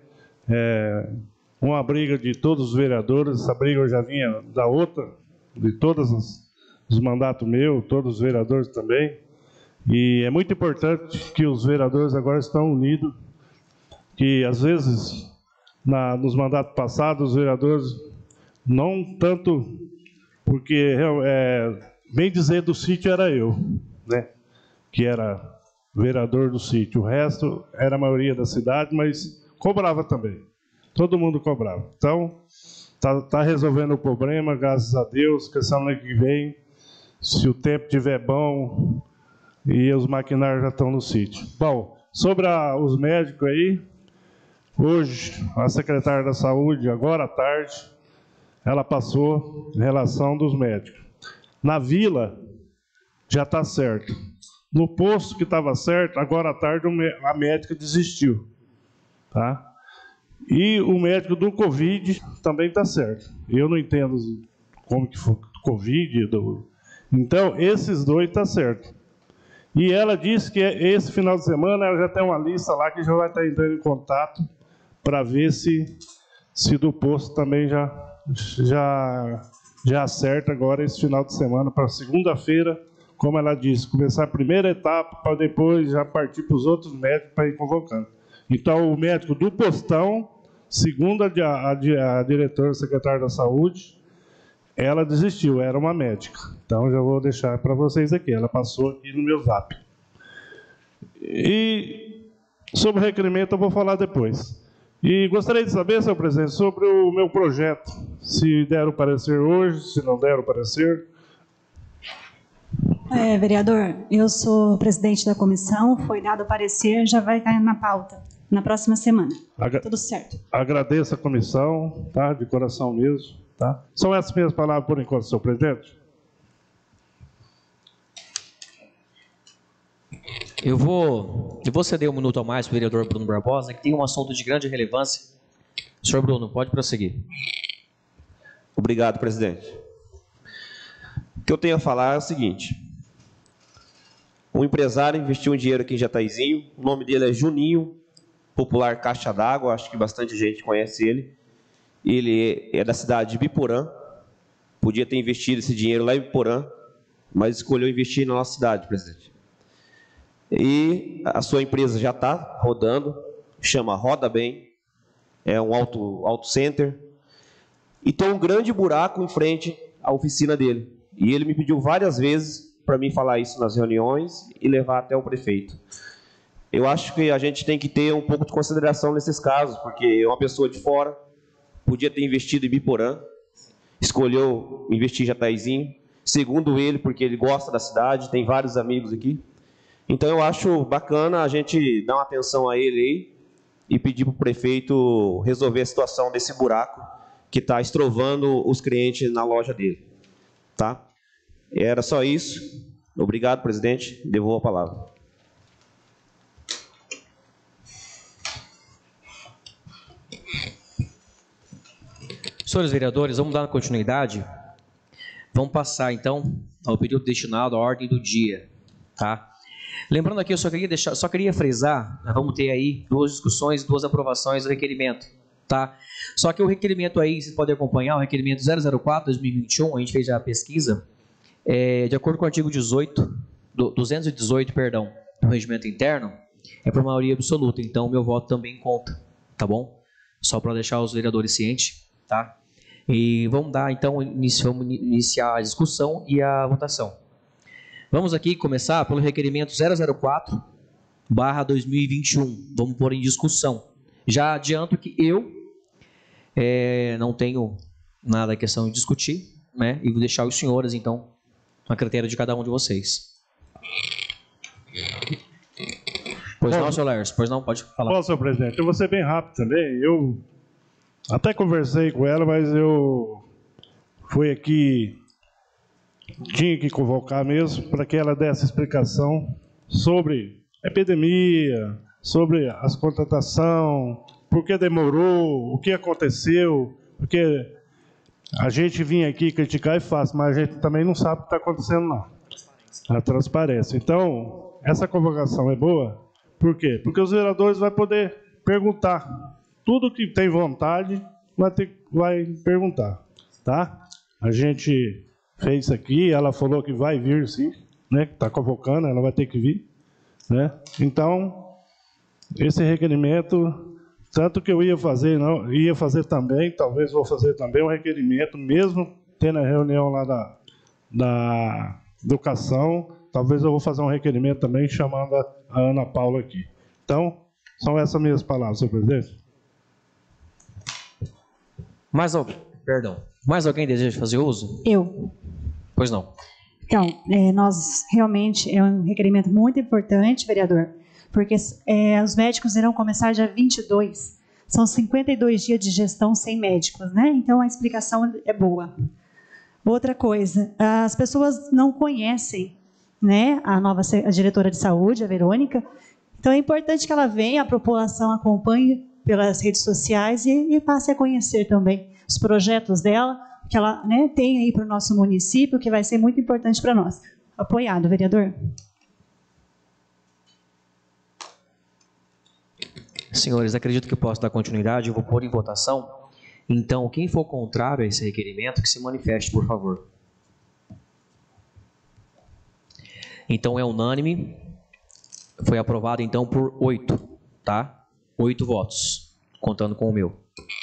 Uma briga de todos os vereadores, essa briga eu já vinha da outra, de todos os mandatos meus, todos os vereadores também. E é muito importante que os vereadores agora estão unidos, que às vezes, nos mandatos passados, os vereadores, não tanto, porque, bem dizer, do sítio era eu, né? Que era vereador do sítio. O resto era a maioria da cidade, mas cobrava também. Todo mundo cobrava. Então, tá resolvendo o problema, graças a Deus, que semana que vem, se o tempo estiver bom, e os maquinários já estão no sítio. Bom, sobre os médicos aí, hoje, a secretária da Saúde, agora à tarde, ela passou em relação dos médicos. Na vila, já está certo. No posto que estava certo, agora à tarde a médica desistiu. Tá? E o médico do Covid também está certo. Eu não entendo como que foi Covid. Então, esses 2 estão certos. E ela disse que esse final de semana ela já tem uma lista lá que já vai estar entrando em contato para ver se do posto também já acerta agora esse final de semana para segunda-feira, como ela disse, começar a primeira etapa para depois já partir para os outros médicos para ir convocando. Então, o médico do postão, segundo a diretora secretária da Saúde, ela desistiu, era uma médica. Então, já vou deixar para vocês aqui. Ela passou aqui no meu zap. E sobre o requerimento eu vou falar depois. E gostaria de saber, senhor presidente, sobre o meu projeto. Se deram o parecer hoje, se não deram o parecer. Vereador, eu sou presidente da comissão, foi dado o parecer, já vai estar na pauta na próxima semana. Tudo certo. Agradeço a comissão, tá? De coração mesmo. Tá? São essas minhas palavras por enquanto, senhor presidente. Eu vou ceder 1 minuto a mais para o vereador Bruno Barbosa, que tem um assunto de grande relevância. Senhor Bruno, pode prosseguir. Obrigado, presidente. O que eu tenho a falar é o seguinte. Um empresário investiu um dinheiro aqui em Jataizinho, o nome dele é Juninho, popular Caixa d'Água, acho que bastante gente conhece ele. Ele é da cidade de Biporã, podia ter investido esse dinheiro lá em Biporã, mas escolheu investir na nossa cidade, presidente. E a sua empresa já está rodando, chama Roda Bem, é um auto center, e tem um grande buraco em frente à oficina dele. E ele me pediu várias vezes para mim falar isso nas reuniões e levar até o prefeito. Eu acho que a gente tem que ter um pouco de consideração nesses casos, porque uma pessoa de fora podia ter investido em Biporã, escolheu investir em Jataizinho, segundo ele, porque ele gosta da cidade, tem vários amigos aqui. Então eu acho bacana a gente dar uma atenção a ele aí e pedir para o prefeito resolver a situação desse buraco que está estrovando os clientes na loja dele. Tá? Era só isso. Obrigado, presidente. Devolvo a palavra. Senhores vereadores, vamos dar continuidade. Vamos passar, então, ao período destinado à ordem do dia. Tá? Lembrando aqui, eu só queria frisar, nós vamos ter aí 2 discussões, 2 aprovações do requerimento, tá? Só que o requerimento aí, vocês podem acompanhar, o requerimento 004/2021, a gente fez já a pesquisa, de acordo com o artigo 218, perdão, do regimento interno, é por maioria absoluta, então o meu voto também conta, tá bom? Só para deixar os vereadores cientes, tá? E vamos dar, então, vamos iniciar a discussão e a votação. Vamos aqui começar pelo requerimento 004/2021. Vamos pôr em discussão. Já adianto que eu não tenho nada a questão de discutir, né? E vou deixar os senhores, então, a critério de cada um de vocês. Pois não, senhor Lércio? Pois não, pode falar. Bom, senhor presidente, eu vou ser bem rápido também. Eu até conversei com ela, mas eu fui aqui, tinha que convocar mesmo, para que ela desse explicação sobre a epidemia, sobre as contratações, por que demorou, o que aconteceu, porque a gente vinha aqui criticar é fácil, mas a gente também não sabe o que está acontecendo lá. A transparência. Então, essa convocação é boa, por quê? Porque os vereadores vão poder perguntar. Tudo que tem vontade, vai perguntar, tá? A gente fez isso aqui, ela falou que vai vir sim, né? Que está convocando, ela vai ter que vir, né? Então, esse requerimento, tanto que eu ia fazer também, talvez vou fazer também um requerimento, mesmo tendo a reunião lá da educação, talvez eu vou fazer um requerimento também chamando a Ana Paula aqui. Então, são essas minhas palavras, senhor presidente. Mais alguém deseja fazer uso? Eu. Pois não. Então, nós realmente, é um requerimento muito importante, vereador, porque os médicos irão começar dia 22. São 52 dias de gestão sem médicos, né? Então, a explicação é boa. Outra coisa, as pessoas não conhecem, né, a diretora de saúde, a Verônica. Então, é importante que ela venha, a população acompanhe pelas redes sociais e passe a conhecer também os projetos dela, que ela, né, tem aí para o nosso município, que vai ser muito importante para nós. Apoiado, vereador. Senhores, acredito que eu posso dar continuidade, eu vou pôr em votação. Então, quem for contrário a esse requerimento, que se manifeste, por favor. Então, é unânime. Foi aprovado, então, por 8, tá? 8 votos, contando com o meu.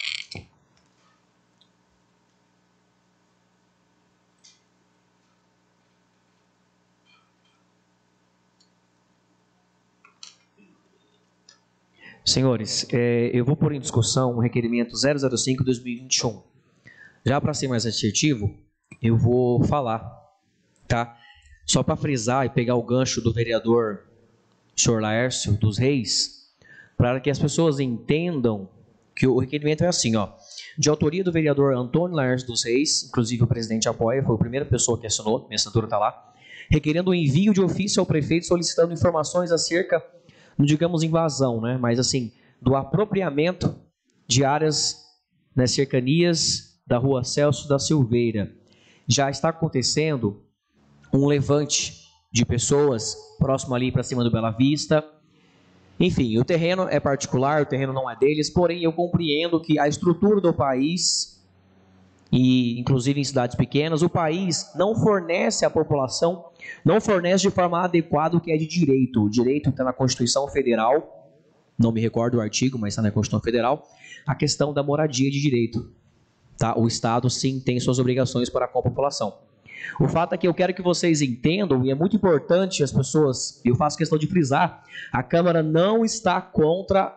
Senhores, eu vou pôr em discussão o requerimento 005/2021. Já para ser mais assertivo, eu vou falar, tá? Só para frisar e pegar o gancho do vereador senhor Laércio dos Reis, para que as pessoas entendam que o requerimento é assim, ó, de autoria do vereador Antônio Laércio dos Reis, inclusive o presidente apoia, foi a primeira pessoa que assinou, minha assinatura está lá, requerendo o envio de ofício ao prefeito solicitando informações acerca, não digamos invasão, né, mas assim, do apropriamento de áreas nas cercanias da rua Celso da Silveira. Já está acontecendo um levante de pessoas próximo ali para cima do Bela Vista. Enfim, o terreno é particular, o terreno não é deles, porém eu compreendo que a estrutura do país, e inclusive em cidades pequenas, o país não fornece à população, não fornece de forma adequada o que é de direito. O direito está na Constituição Federal, não me recordo o artigo, mas está na Constituição Federal, a questão da moradia de direito. Tá? O Estado, sim, tem suas obrigações para com a população. O fato é que eu quero que vocês entendam, e é muito importante as pessoas, eu faço questão de frisar, a Câmara não está contra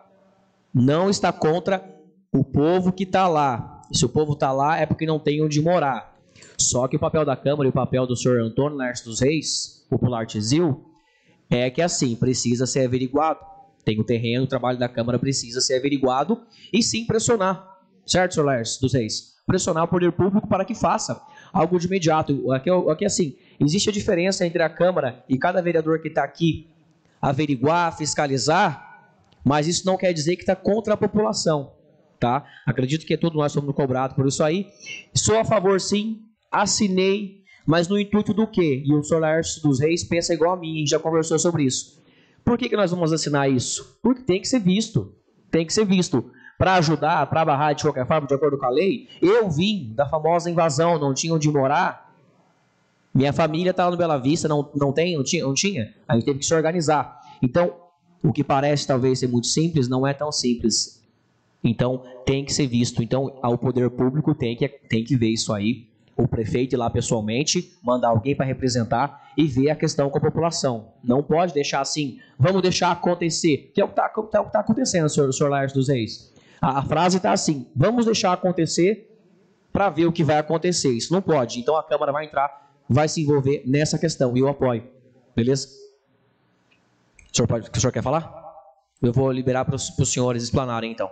o povo que está lá. Se o povo está lá é porque não tem onde morar. Só que o papel da Câmara e o papel do senhor Antônio Laércio dos Reis, popular Tizil, é que assim, precisa ser averiguado. Tem o terreno, o trabalho da Câmara precisa ser averiguado e sim pressionar. Certo, senhor Laércio dos Reis? Pressionar o poder público para que faça algo de imediato. Aqui assim, existe a diferença entre a Câmara e cada vereador que está aqui averiguar, fiscalizar, mas isso não quer dizer que está contra a população, tá? Acredito que todos nós somos cobrados por isso aí. Sou a favor, sim, assinei, Mas no intuito do quê? E o senhor Laércio dos Reis pensa igual a mim, a gente já conversou sobre isso. Por que nós vamos assinar isso? Porque tem que ser visto. Tem que ser visto. Para ajudar, para barrar de qualquer forma, de acordo com a lei, eu vim da famosa invasão, não tinha onde morar. Minha família estava no Bela Vista, não tinha. A gente teve que se organizar. Então, o que parece talvez ser muito simples, não é tão simples. Então, tem que ser visto. Então, o poder público tem que ver isso aí. O prefeito ir lá pessoalmente, mandar alguém para representar e ver a questão com a população. Não pode deixar assim, vamos deixar acontecer. Que é o que está acontecendo, senhor Laércio dos Reis. A frase está assim, vamos deixar acontecer para ver o que vai acontecer. Isso não pode. Então, a Câmara vai entrar, vai se envolver nessa questão e eu apoio. Beleza? O senhor quer falar? Eu vou liberar para os senhores explanarem, então.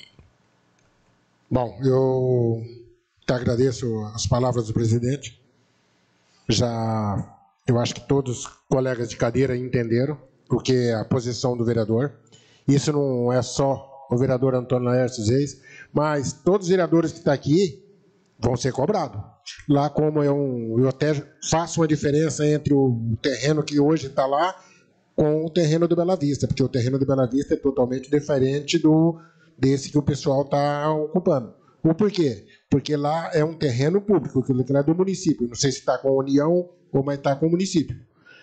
Bom, eu agradeço as palavras do presidente. Eu acho que todos os colegas de cadeira entenderam o que é a posição do vereador. Isso não é só o vereador Antônio Laércio Reis, mas todos os vereadores que estão aqui vão ser cobrados. Lá, como eu até faço uma diferença entre o terreno que hoje está lá com o terreno do Bela Vista, porque o terreno do Bela Vista é totalmente diferente desse que o pessoal está ocupando. O porquê? Porque lá é um terreno público, aquilo que lá é do município. Não sei se está com a União ou mais está com o município.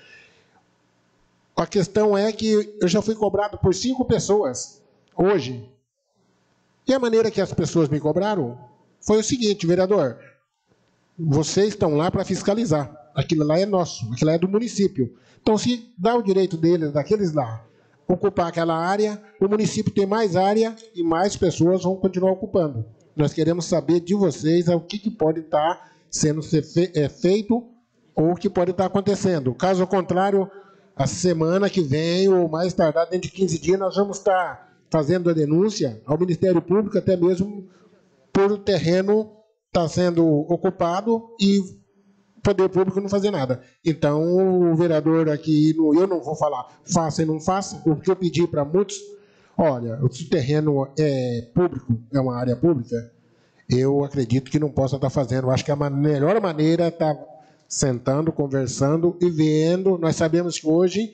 A questão é que eu já fui cobrado por 5 pessoas hoje. E a maneira que as pessoas me cobraram foi o seguinte, vereador, vocês estão lá para fiscalizar. Aquilo lá é nosso, aquilo lá é do município. Então, se dá o direito deles, daqueles lá, ocupar aquela área, o município tem mais área e mais pessoas vão continuar ocupando. Nós queremos saber de vocês o que pode estar sendo feito ou o que pode estar acontecendo. Caso contrário, a semana que vem, ou mais tardar, dentro de 15 dias, nós vamos estar fazendo a denúncia ao Ministério Público, até mesmo por o terreno estar sendo ocupado e o poder público não fazer nada. Então, o vereador aqui, eu não vou falar faça e não faça, o que eu pedi para muitos, olha, se o terreno é público, é uma área pública, eu acredito que não possa estar fazendo. Eu acho que a melhor maneira é estar sentando, conversando e vendo. Nós sabemos que hoje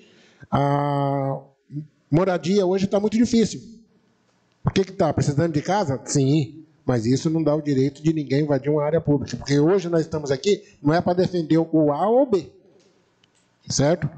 a moradia hoje está muito difícil. O que está? Precisando de casa? Sim, mas isso não dá o direito de ninguém invadir uma área pública, porque hoje nós estamos aqui, não é para defender o A ou o B, certo?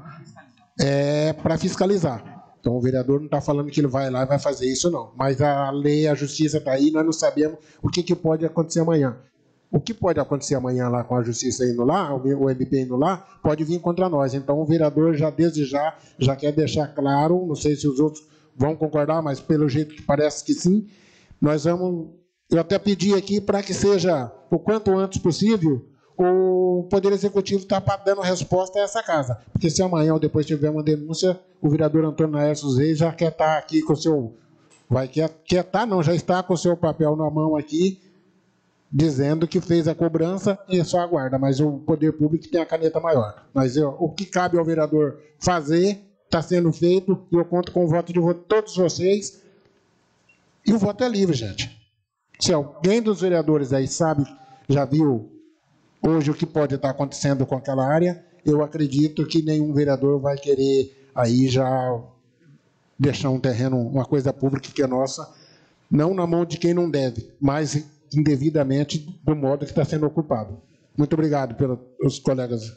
É para fiscalizar. Então, o vereador não está falando que ele vai lá e vai fazer isso, não. Mas a lei, a justiça está aí, nós não sabemos o que pode acontecer amanhã. O que pode acontecer amanhã lá com a justiça indo lá, o MP indo lá, pode vir contra nós. Então, o vereador desde já quer deixar claro, não sei se os outros vão concordar, mas pelo jeito que parece que sim, nós vamos... Eu até pedi aqui para que seja o quanto antes possível o Poder Executivo está dando resposta a essa casa. Porque se amanhã ou depois tiver uma denúncia, o vereador Antônio Laércio Reis já quer estar aqui com o seu... Quer estar, não, já está com o seu papel na mão aqui, dizendo que fez a cobrança e só aguarda. Mas o Poder Público tem a caneta maior. Mas o que cabe ao vereador fazer está sendo feito e eu conto com o voto de todos vocês. E o voto é livre, gente. Se alguém dos vereadores aí sabe, já viu hoje o que pode estar acontecendo com aquela área, eu acredito que nenhum vereador vai querer aí já deixar um terreno, uma coisa pública que é nossa, não na mão de quem não deve, mas indevidamente do modo que está sendo ocupado. Muito obrigado pelos colegas.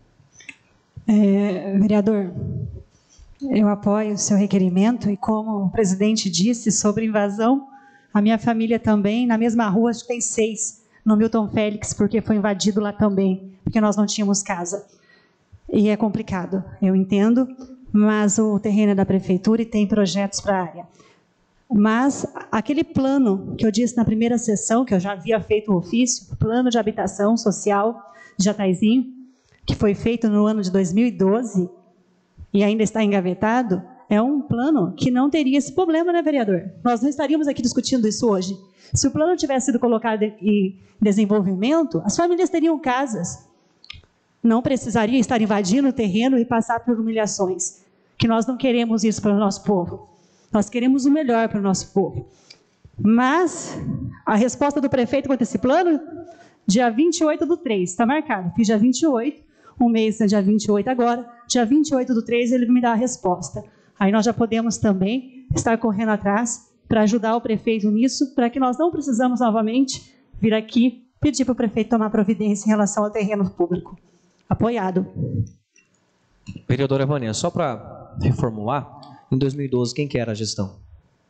Vereador, eu apoio o seu requerimento e, como o presidente disse sobre invasão, a minha família também, na mesma rua, acho que tem 6, no Milton Félix, porque foi invadido lá também, porque nós não tínhamos casa. E é complicado, eu entendo, mas o terreno é da prefeitura e tem projetos para a área. Mas aquele plano que eu disse na primeira sessão, que eu já havia feito o ofício, plano de habitação social de Jataizinho, que foi feito no ano de 2012 e ainda está engavetado, é um plano que não teria esse problema, né, vereador? Nós não estaríamos aqui discutindo isso hoje. Se o plano tivesse sido colocado em desenvolvimento, as famílias teriam casas. Não precisaria estar invadindo o terreno e passar por humilhações. Que nós não queremos isso para o nosso povo. Nós queremos o melhor para o nosso povo. Mas a resposta do prefeito quanto a esse plano dia 28/3, está marcado. Fiz dia 28, um mês é dia 28 agora, dia 28/3 ele me dá a resposta. Aí nós já podemos também estar correndo atrás para ajudar o prefeito nisso, para que nós não precisamos novamente vir aqui pedir para o prefeito tomar providência em relação ao terreno público. Apoiado. Vereadora Vânia, só para reformular, em 2012, quem que era a gestão?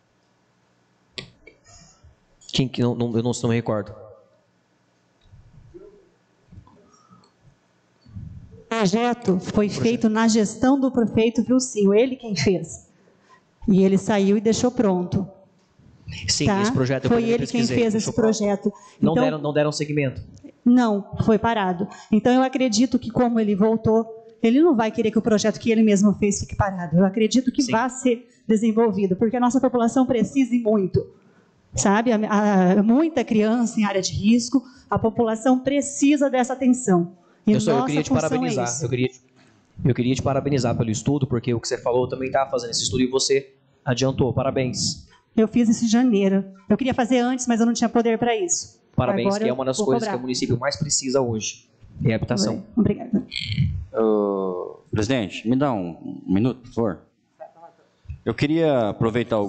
Quem que eu não me recordo. O projeto foi feito na gestão do prefeito Vilcinho, ele quem fez. E ele saiu e deixou pronto. Sim, tá? esse projeto eu foi ele pesquisei, quem fez esse projeto. Não, Então, não deram seguimento? Não, foi parado. Então eu acredito que como ele voltou, ele não vai querer que o projeto que ele mesmo fez fique parado. Eu acredito que vai ser desenvolvido, porque a nossa população precisa e muito. Sabe, muita criança em área de risco, a população precisa dessa atenção. E eu queria te parabenizar. É eu queria te parabenizar pelo estudo, porque o que você falou, eu também estava fazendo esse estudo e você adiantou. Parabéns. Eu fiz isso em janeiro. Eu queria fazer antes, mas eu não tinha poder para isso. Parabéns, Agora que é uma das coisas que o município mais precisa hoje. É a habitação. Obrigada. Presidente, me dá um minuto, por favor. Eu queria aproveitar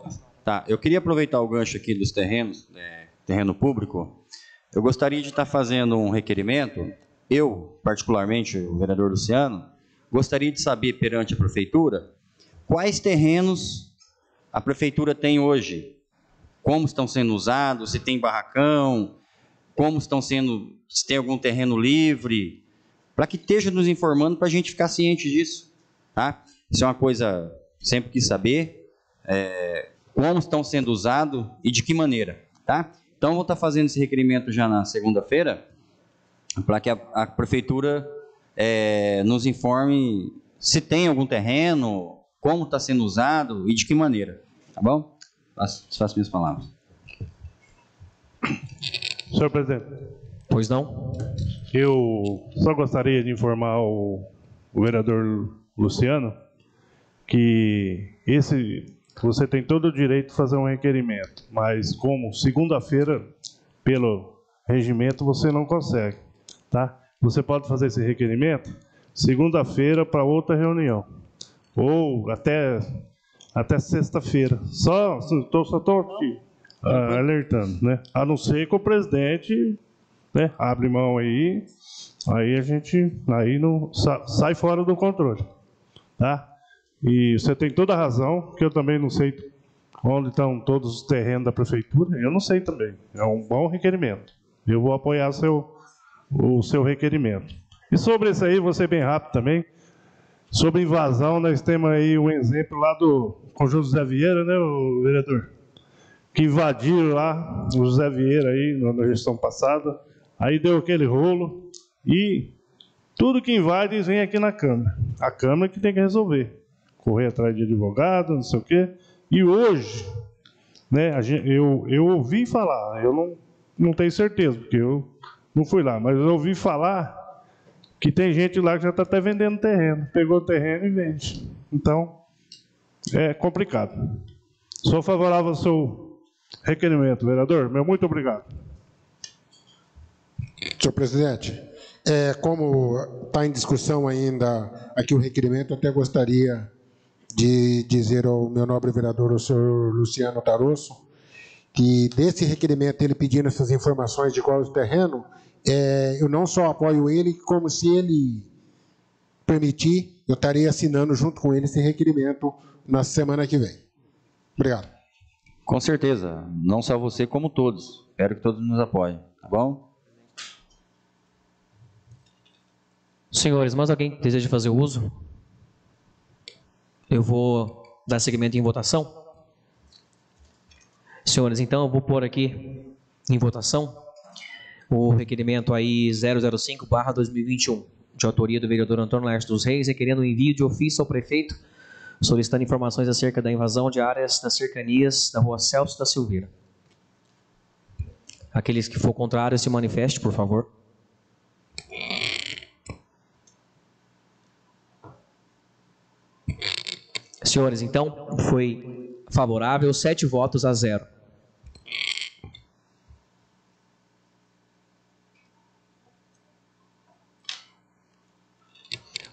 o gancho aqui dos terrenos, terreno público. Eu gostaria de estar fazendo um requerimento. Eu, particularmente, o vereador Luciano, gostaria de saber perante a prefeitura quais terrenos a prefeitura tem hoje, como estão sendo usados, se tem barracão, como estão sendo, se tem algum terreno livre, para que esteja nos informando para a gente ficar ciente disso, tá? Isso é uma coisa que sempre quis saber, como estão sendo usados e de que maneira, tá? Então, vou estar fazendo esse requerimento já na segunda-feira, para que a prefeitura nos informe se tem algum terreno, como está sendo usado e de que maneira, tá bom? Faço minhas palavras. Senhor presidente. Pois não? Eu só gostaria de informar o vereador Luciano que você tem todo o direito de fazer um requerimento, mas como segunda-feira, pelo regimento, você não consegue, tá? Você pode fazer esse requerimento segunda-feira para outra reunião, ou até sexta-feira. Só estou aqui alertando, né? A não ser que o presidente, né, abre mão aí a gente não sai fora do controle, tá? E você tem toda a razão, que eu também não sei onde estão todos os terrenos da prefeitura, eu não sei também. É um bom requerimento. Eu vou apoiar o seu requerimento. E sobre isso aí, vou ser bem rápido também. Sobre invasão, nós temos aí um exemplo lá do Conjunto José Vieira, né, o vereador? Que invadiram lá o José Vieira aí na gestão passada. Aí deu aquele rolo e tudo que invade vem aqui na Câmara. A Câmara que tem que resolver. Correr atrás de advogado, não sei o quê. E hoje, né, eu ouvi falar, eu não tenho certeza, porque eu não fui lá, mas eu ouvi falar que tem gente lá que já está até vendendo terreno. Pegou o terreno e vende. Então, é complicado. Sou favorável ao seu requerimento, vereador. Meu muito obrigado. Senhor presidente, como está em discussão ainda aqui o requerimento, eu até gostaria de dizer ao meu nobre vereador, o senhor Luciano Tarosso, que desse requerimento, ele pedindo essas informações de qual é o terreno, eu não só apoio ele, como se ele permitir, eu estarei assinando junto com ele esse requerimento na semana que vem. Obrigado. Com certeza, não só você, como todos. Espero que todos nos apoiem, tá bom? Senhores, mais alguém deseja fazer uso? Eu vou dar seguimento em votação. Senhores, então eu vou pôr aqui em votação o requerimento aí 005/2021, de autoria do vereador Antônio Laércio dos Reis, requerendo o envio de ofício ao prefeito, solicitando informações acerca da invasão de áreas das cercanias da rua Celso da Silveira. Aqueles que for contrário, se manifeste, por favor. Senhores, então, foi favorável, 7 votos a 0.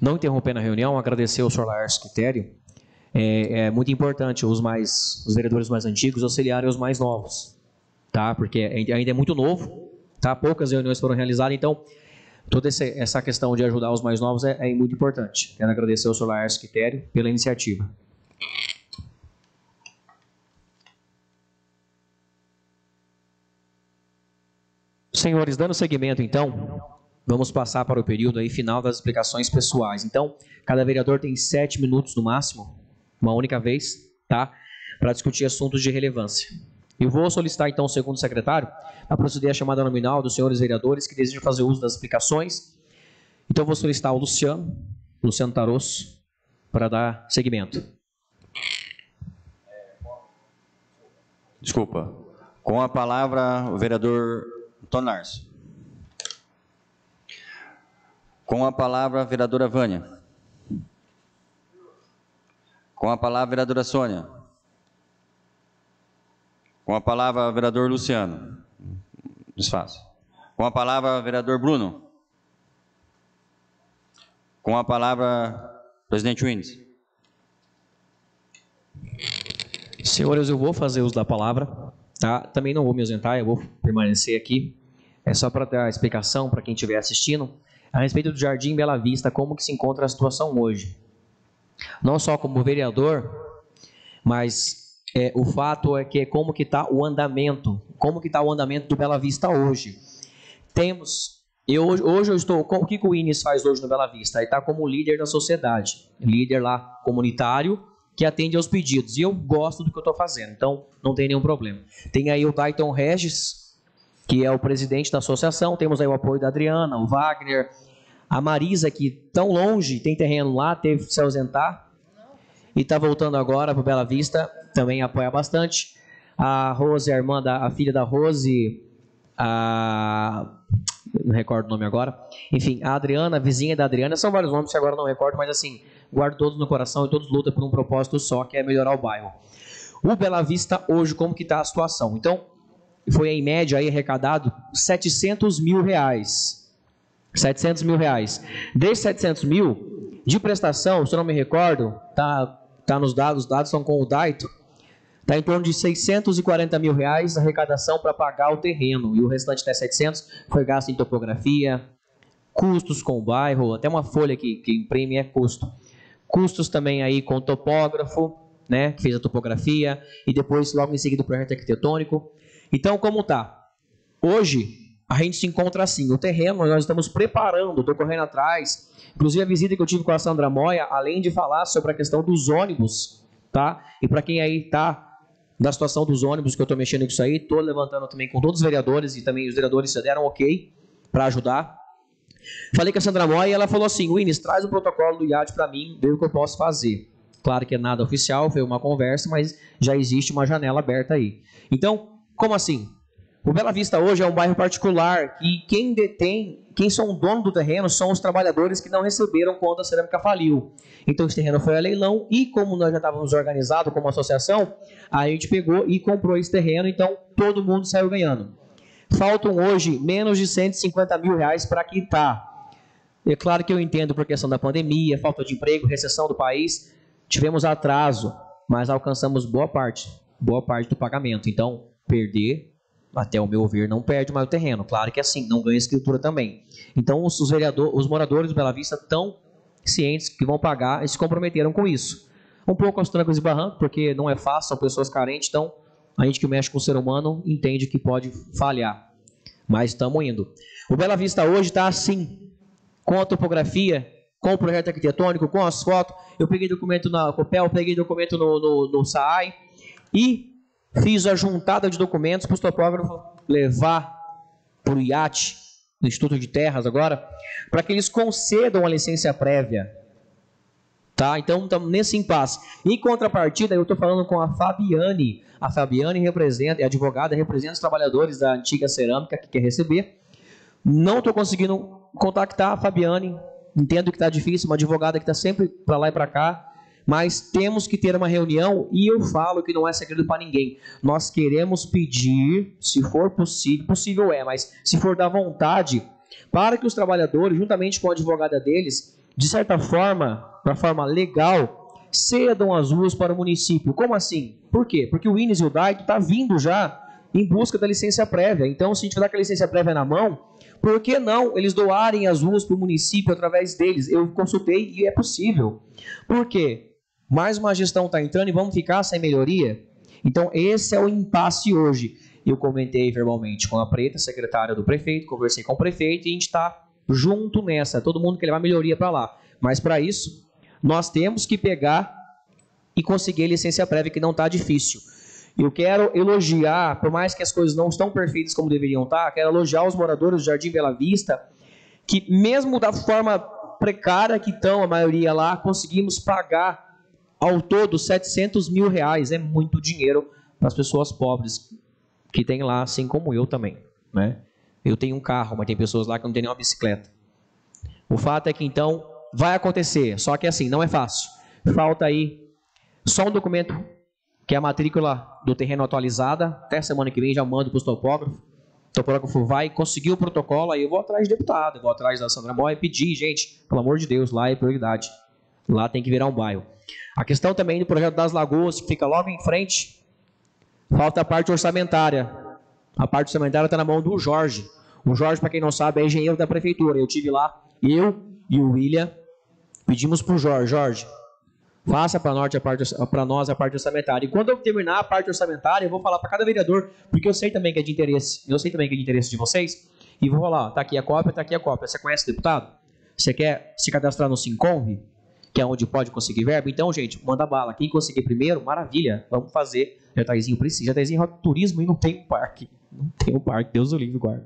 não interrompendo a reunião, agradecer ao senhor Laércio Quitério. É muito importante os vereadores mais antigos auxiliarem os mais novos, tá? Porque ainda é muito novo, tá? Poucas reuniões foram realizadas, então toda essa questão de ajudar os mais novos é muito importante. Quero agradecer ao senhor Laércio Quitério pela iniciativa. Senhores, dando seguimento, então, vamos passar para o período aí final das explicações pessoais. Então, cada vereador tem 7 minutos no máximo, uma única vez, tá? Para discutir assuntos de relevância. Eu vou solicitar, então, o segundo secretário a proceder à chamada nominal dos senhores vereadores que desejam fazer uso das explicações. Então, vou solicitar o Luciano Tarosso, para dar seguimento. Desculpa. Com a palavra, o vereador Antônio Larso. Com a palavra, a vereadora Vânia. Com a palavra, a vereadora Sônia. Com a palavra, o vereador Luciano. Desfaço. Com a palavra, o vereador Bruno. Com a palavra, presidente Wins. Senhores, eu vou fazer uso da palavra, tá? Também não vou me ausentar, eu vou permanecer aqui. É só para dar a explicação para quem estiver assistindo a respeito do Jardim Bela Vista, como que se encontra a situação hoje. Não só como vereador, mas o fato é que como que está o andamento, do Bela Vista hoje. Hoje eu estou, o que o Ines faz hoje no Bela Vista? Ele está como líder da sociedade, líder lá comunitário, que atende aos pedidos, e eu gosto do que eu estou fazendo, então não tem nenhum problema. Tem aí o Dayton Regis, que é o presidente da associação, temos aí o apoio da Adriana, o Wagner, a Marisa, que tão longe, tem terreno lá, teve que se ausentar, e está voltando agora para o Bela Vista, também apoia bastante. A Rose, a irmã, a filha da Rose, não recordo o nome agora, enfim, a Adriana, a vizinha da Adriana, são vários nomes que agora não recordo, mas assim, guardo todos no coração e todos lutam por um propósito só, que é melhorar o bairro. O Bela Vista hoje, como que está a situação? Então, foi em média aí arrecadado R$700 mil. 700 mil reais. Desses 700 mil, de prestação, se eu não me recordo, tá nos dados, os dados são com o Daito, está em torno de R$640 mil reais arrecadação para pagar o terreno, e o restante até 700 foi gasto em topografia, custos com o bairro, até uma folha que imprime é custo. Custos também aí com o topógrafo, né, que fez a topografia, e depois logo em seguida o projeto arquitetônico. Então, como está? Hoje, a gente se encontra assim, o terreno nós estamos preparando, estou correndo atrás, inclusive a visita que eu tive com a Sandra Moia, além de falar sobre a questão dos ônibus, tá? E para quem aí está da situação dos ônibus, que eu estou mexendo com isso aí, estou levantando também com todos os vereadores, e também os vereadores deram ok para ajudar. Falei com a Sandra Moia e ela falou assim, Wines, traz o protocolo do IAD para mim, vê o que eu posso fazer. Claro que é nada oficial, foi uma conversa, mas já existe uma janela aberta aí. Então, como assim? O Bela Vista hoje é um bairro particular e quem são dono do terreno são os trabalhadores que não receberam quando a cerâmica faliu. Então esse terreno foi a leilão e como nós já estávamos organizados como associação, a gente pegou e comprou esse terreno, então todo mundo saiu ganhando. Faltam hoje menos de R$150 mil para quitar. É claro que eu entendo por questão da pandemia, falta de emprego, recessão do país, tivemos atraso, mas alcançamos boa parte do pagamento. Então, perder, até o meu ver, não perde mais o terreno. Claro que assim, não ganha escritura também. Então, os moradores do Bela Vista estão cientes que vão pagar e se comprometeram com isso. Um pouco aos trancos e barrancos, porque não é fácil, são pessoas carentes, então a gente que mexe com o ser humano entende que pode falhar. Mas estamos indo. O Bela Vista hoje está assim, com a topografia, com o projeto arquitetônico, com as fotos. Eu peguei documento na Copel, peguei documento no SAAI e fiz a juntada de documentos para os topógrafos levar para o IAT, no Instituto de Terras agora, para que eles concedam a licença prévia. Tá? Então, estamos nesse impasse. Em contrapartida, eu estou falando com a Fabiane. A Fabiane é advogada, representa os trabalhadores da antiga cerâmica que quer receber. Não estou conseguindo contactar a Fabiane. Entendo que está difícil, uma advogada que está sempre para lá e para cá. Mas temos que ter uma reunião e eu falo que não é segredo para ninguém. Nós queremos pedir, se for possível mas se for da vontade, para que os trabalhadores, juntamente com a advogada deles, de certa forma, para forma legal, cedam as ruas para o município. Como assim? Por quê? Porque o INES e o DAIT estão vindo já em busca da licença prévia. Então, se a gente tiver com a licença prévia na mão, por que não eles doarem as ruas para o município através deles? Eu consultei e é possível. Por quê? Mais uma gestão está entrando e vamos ficar sem melhoria? Então, esse é o impasse hoje. Eu comentei verbalmente com a Preta, secretária do prefeito, conversei com o prefeito e a gente está junto nessa. Todo mundo quer levar melhoria para lá. Mas, para isso, nós temos que pegar e conseguir a licença prévia, que não está difícil. Eu quero elogiar, por mais que as coisas não estão perfeitas como deveriam estar, quero elogiar os moradores do Jardim Bela Vista, que mesmo da forma precária que estão, a maioria lá, conseguimos pagar ao todo 700 mil reais. É muito dinheiro para as pessoas pobres que tem lá, assim como eu também, né? Eu tenho um carro, mas tem pessoas lá que não tem nenhuma bicicleta. O fato é que, então, vai acontecer, só que assim, não é fácil. Falta aí só um documento, que é a matrícula do terreno atualizada. Até semana que vem já mando para os topógrafos. O topógrafo vai conseguir o protocolo, aí eu vou atrás de deputado, eu vou atrás da Sandra Moy e pedir, gente, pelo amor de Deus, lá é prioridade. Lá tem que virar um bairro. A questão também do projeto das Lagoas, que fica logo em frente, falta a parte orçamentária. A parte orçamentária está na mão do Jorge. O Jorge, para quem não sabe, é engenheiro da prefeitura. Eu tive lá, eu e o William, pedimos para o Jorge, faça para nós a parte orçamentária. E quando eu terminar a parte orçamentária, eu vou falar para cada vereador, porque eu sei também que é de interesse. Eu sei também que é de interesse de vocês. E vou falar, está aqui a cópia, está aqui a cópia. Você conhece o deputado? Você quer se cadastrar no Sinconv, que é onde pode conseguir verba? Então, gente, manda bala. Quem conseguir primeiro, maravilha. Vamos fazer. Jataizinho precisa. Jataizinho roda turismo e não tem um parque. Não tem um parque. Deus o livre, guarda.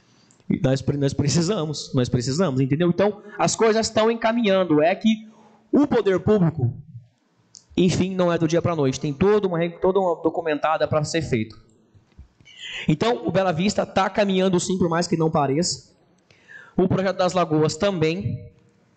E nós precisamos, entendeu? Então, as coisas estão encaminhando. É que o poder público, enfim, não é do dia para a noite. Tem toda uma documentada para ser feito. Então, o Bela Vista está caminhando sim, por mais que não pareça. O projeto das Lagoas também.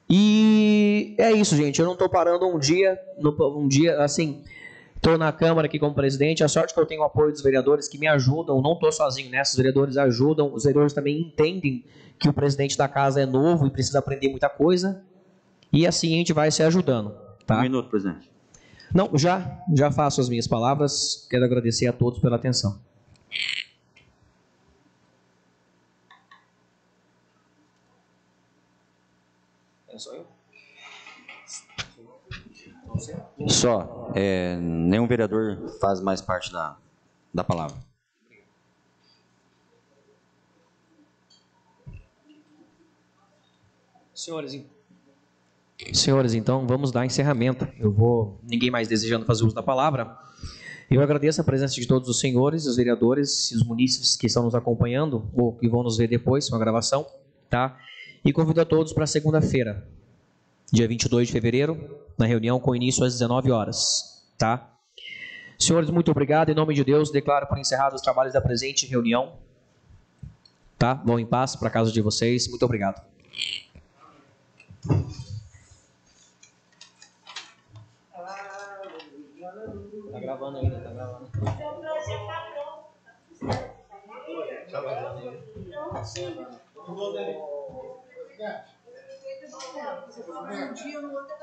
E é isso, gente. Eu não estou parando um dia assim. Estou na Câmara aqui como presidente. A sorte que eu tenho o apoio dos vereadores que me ajudam. Não estou sozinho nessa. Os vereadores ajudam. Os vereadores também entendem que o presidente da casa é novo e precisa aprender muita coisa. E assim a gente vai se ajudando. Tá? Um minuto, presidente. Não, já faço as minhas palavras. Quero agradecer a todos pela atenção. É só eu? Só, nenhum vereador faz mais parte da palavra. Senhores, então vamos dar encerramento. Ninguém mais desejando fazer uso da palavra. Eu agradeço a presença de todos os senhores, os vereadores e os munícipes que estão nos acompanhando, ou que vão nos ver depois, com a gravação, tá? E convido a todos para segunda-feira, dia 22 de fevereiro, na reunião com início às 19 horas, tá? Senhores, muito obrigado. Em nome de Deus, declaro por encerrados os trabalhos da presente reunião, tá? Vão em paz para a casa de vocês. Muito obrigado. Tá gravando ainda, tá gravando. Um dia no outro tá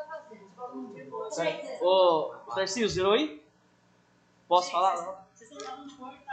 fazendo. Ô, Tarcísio, zerou aí? Posso falar? Não?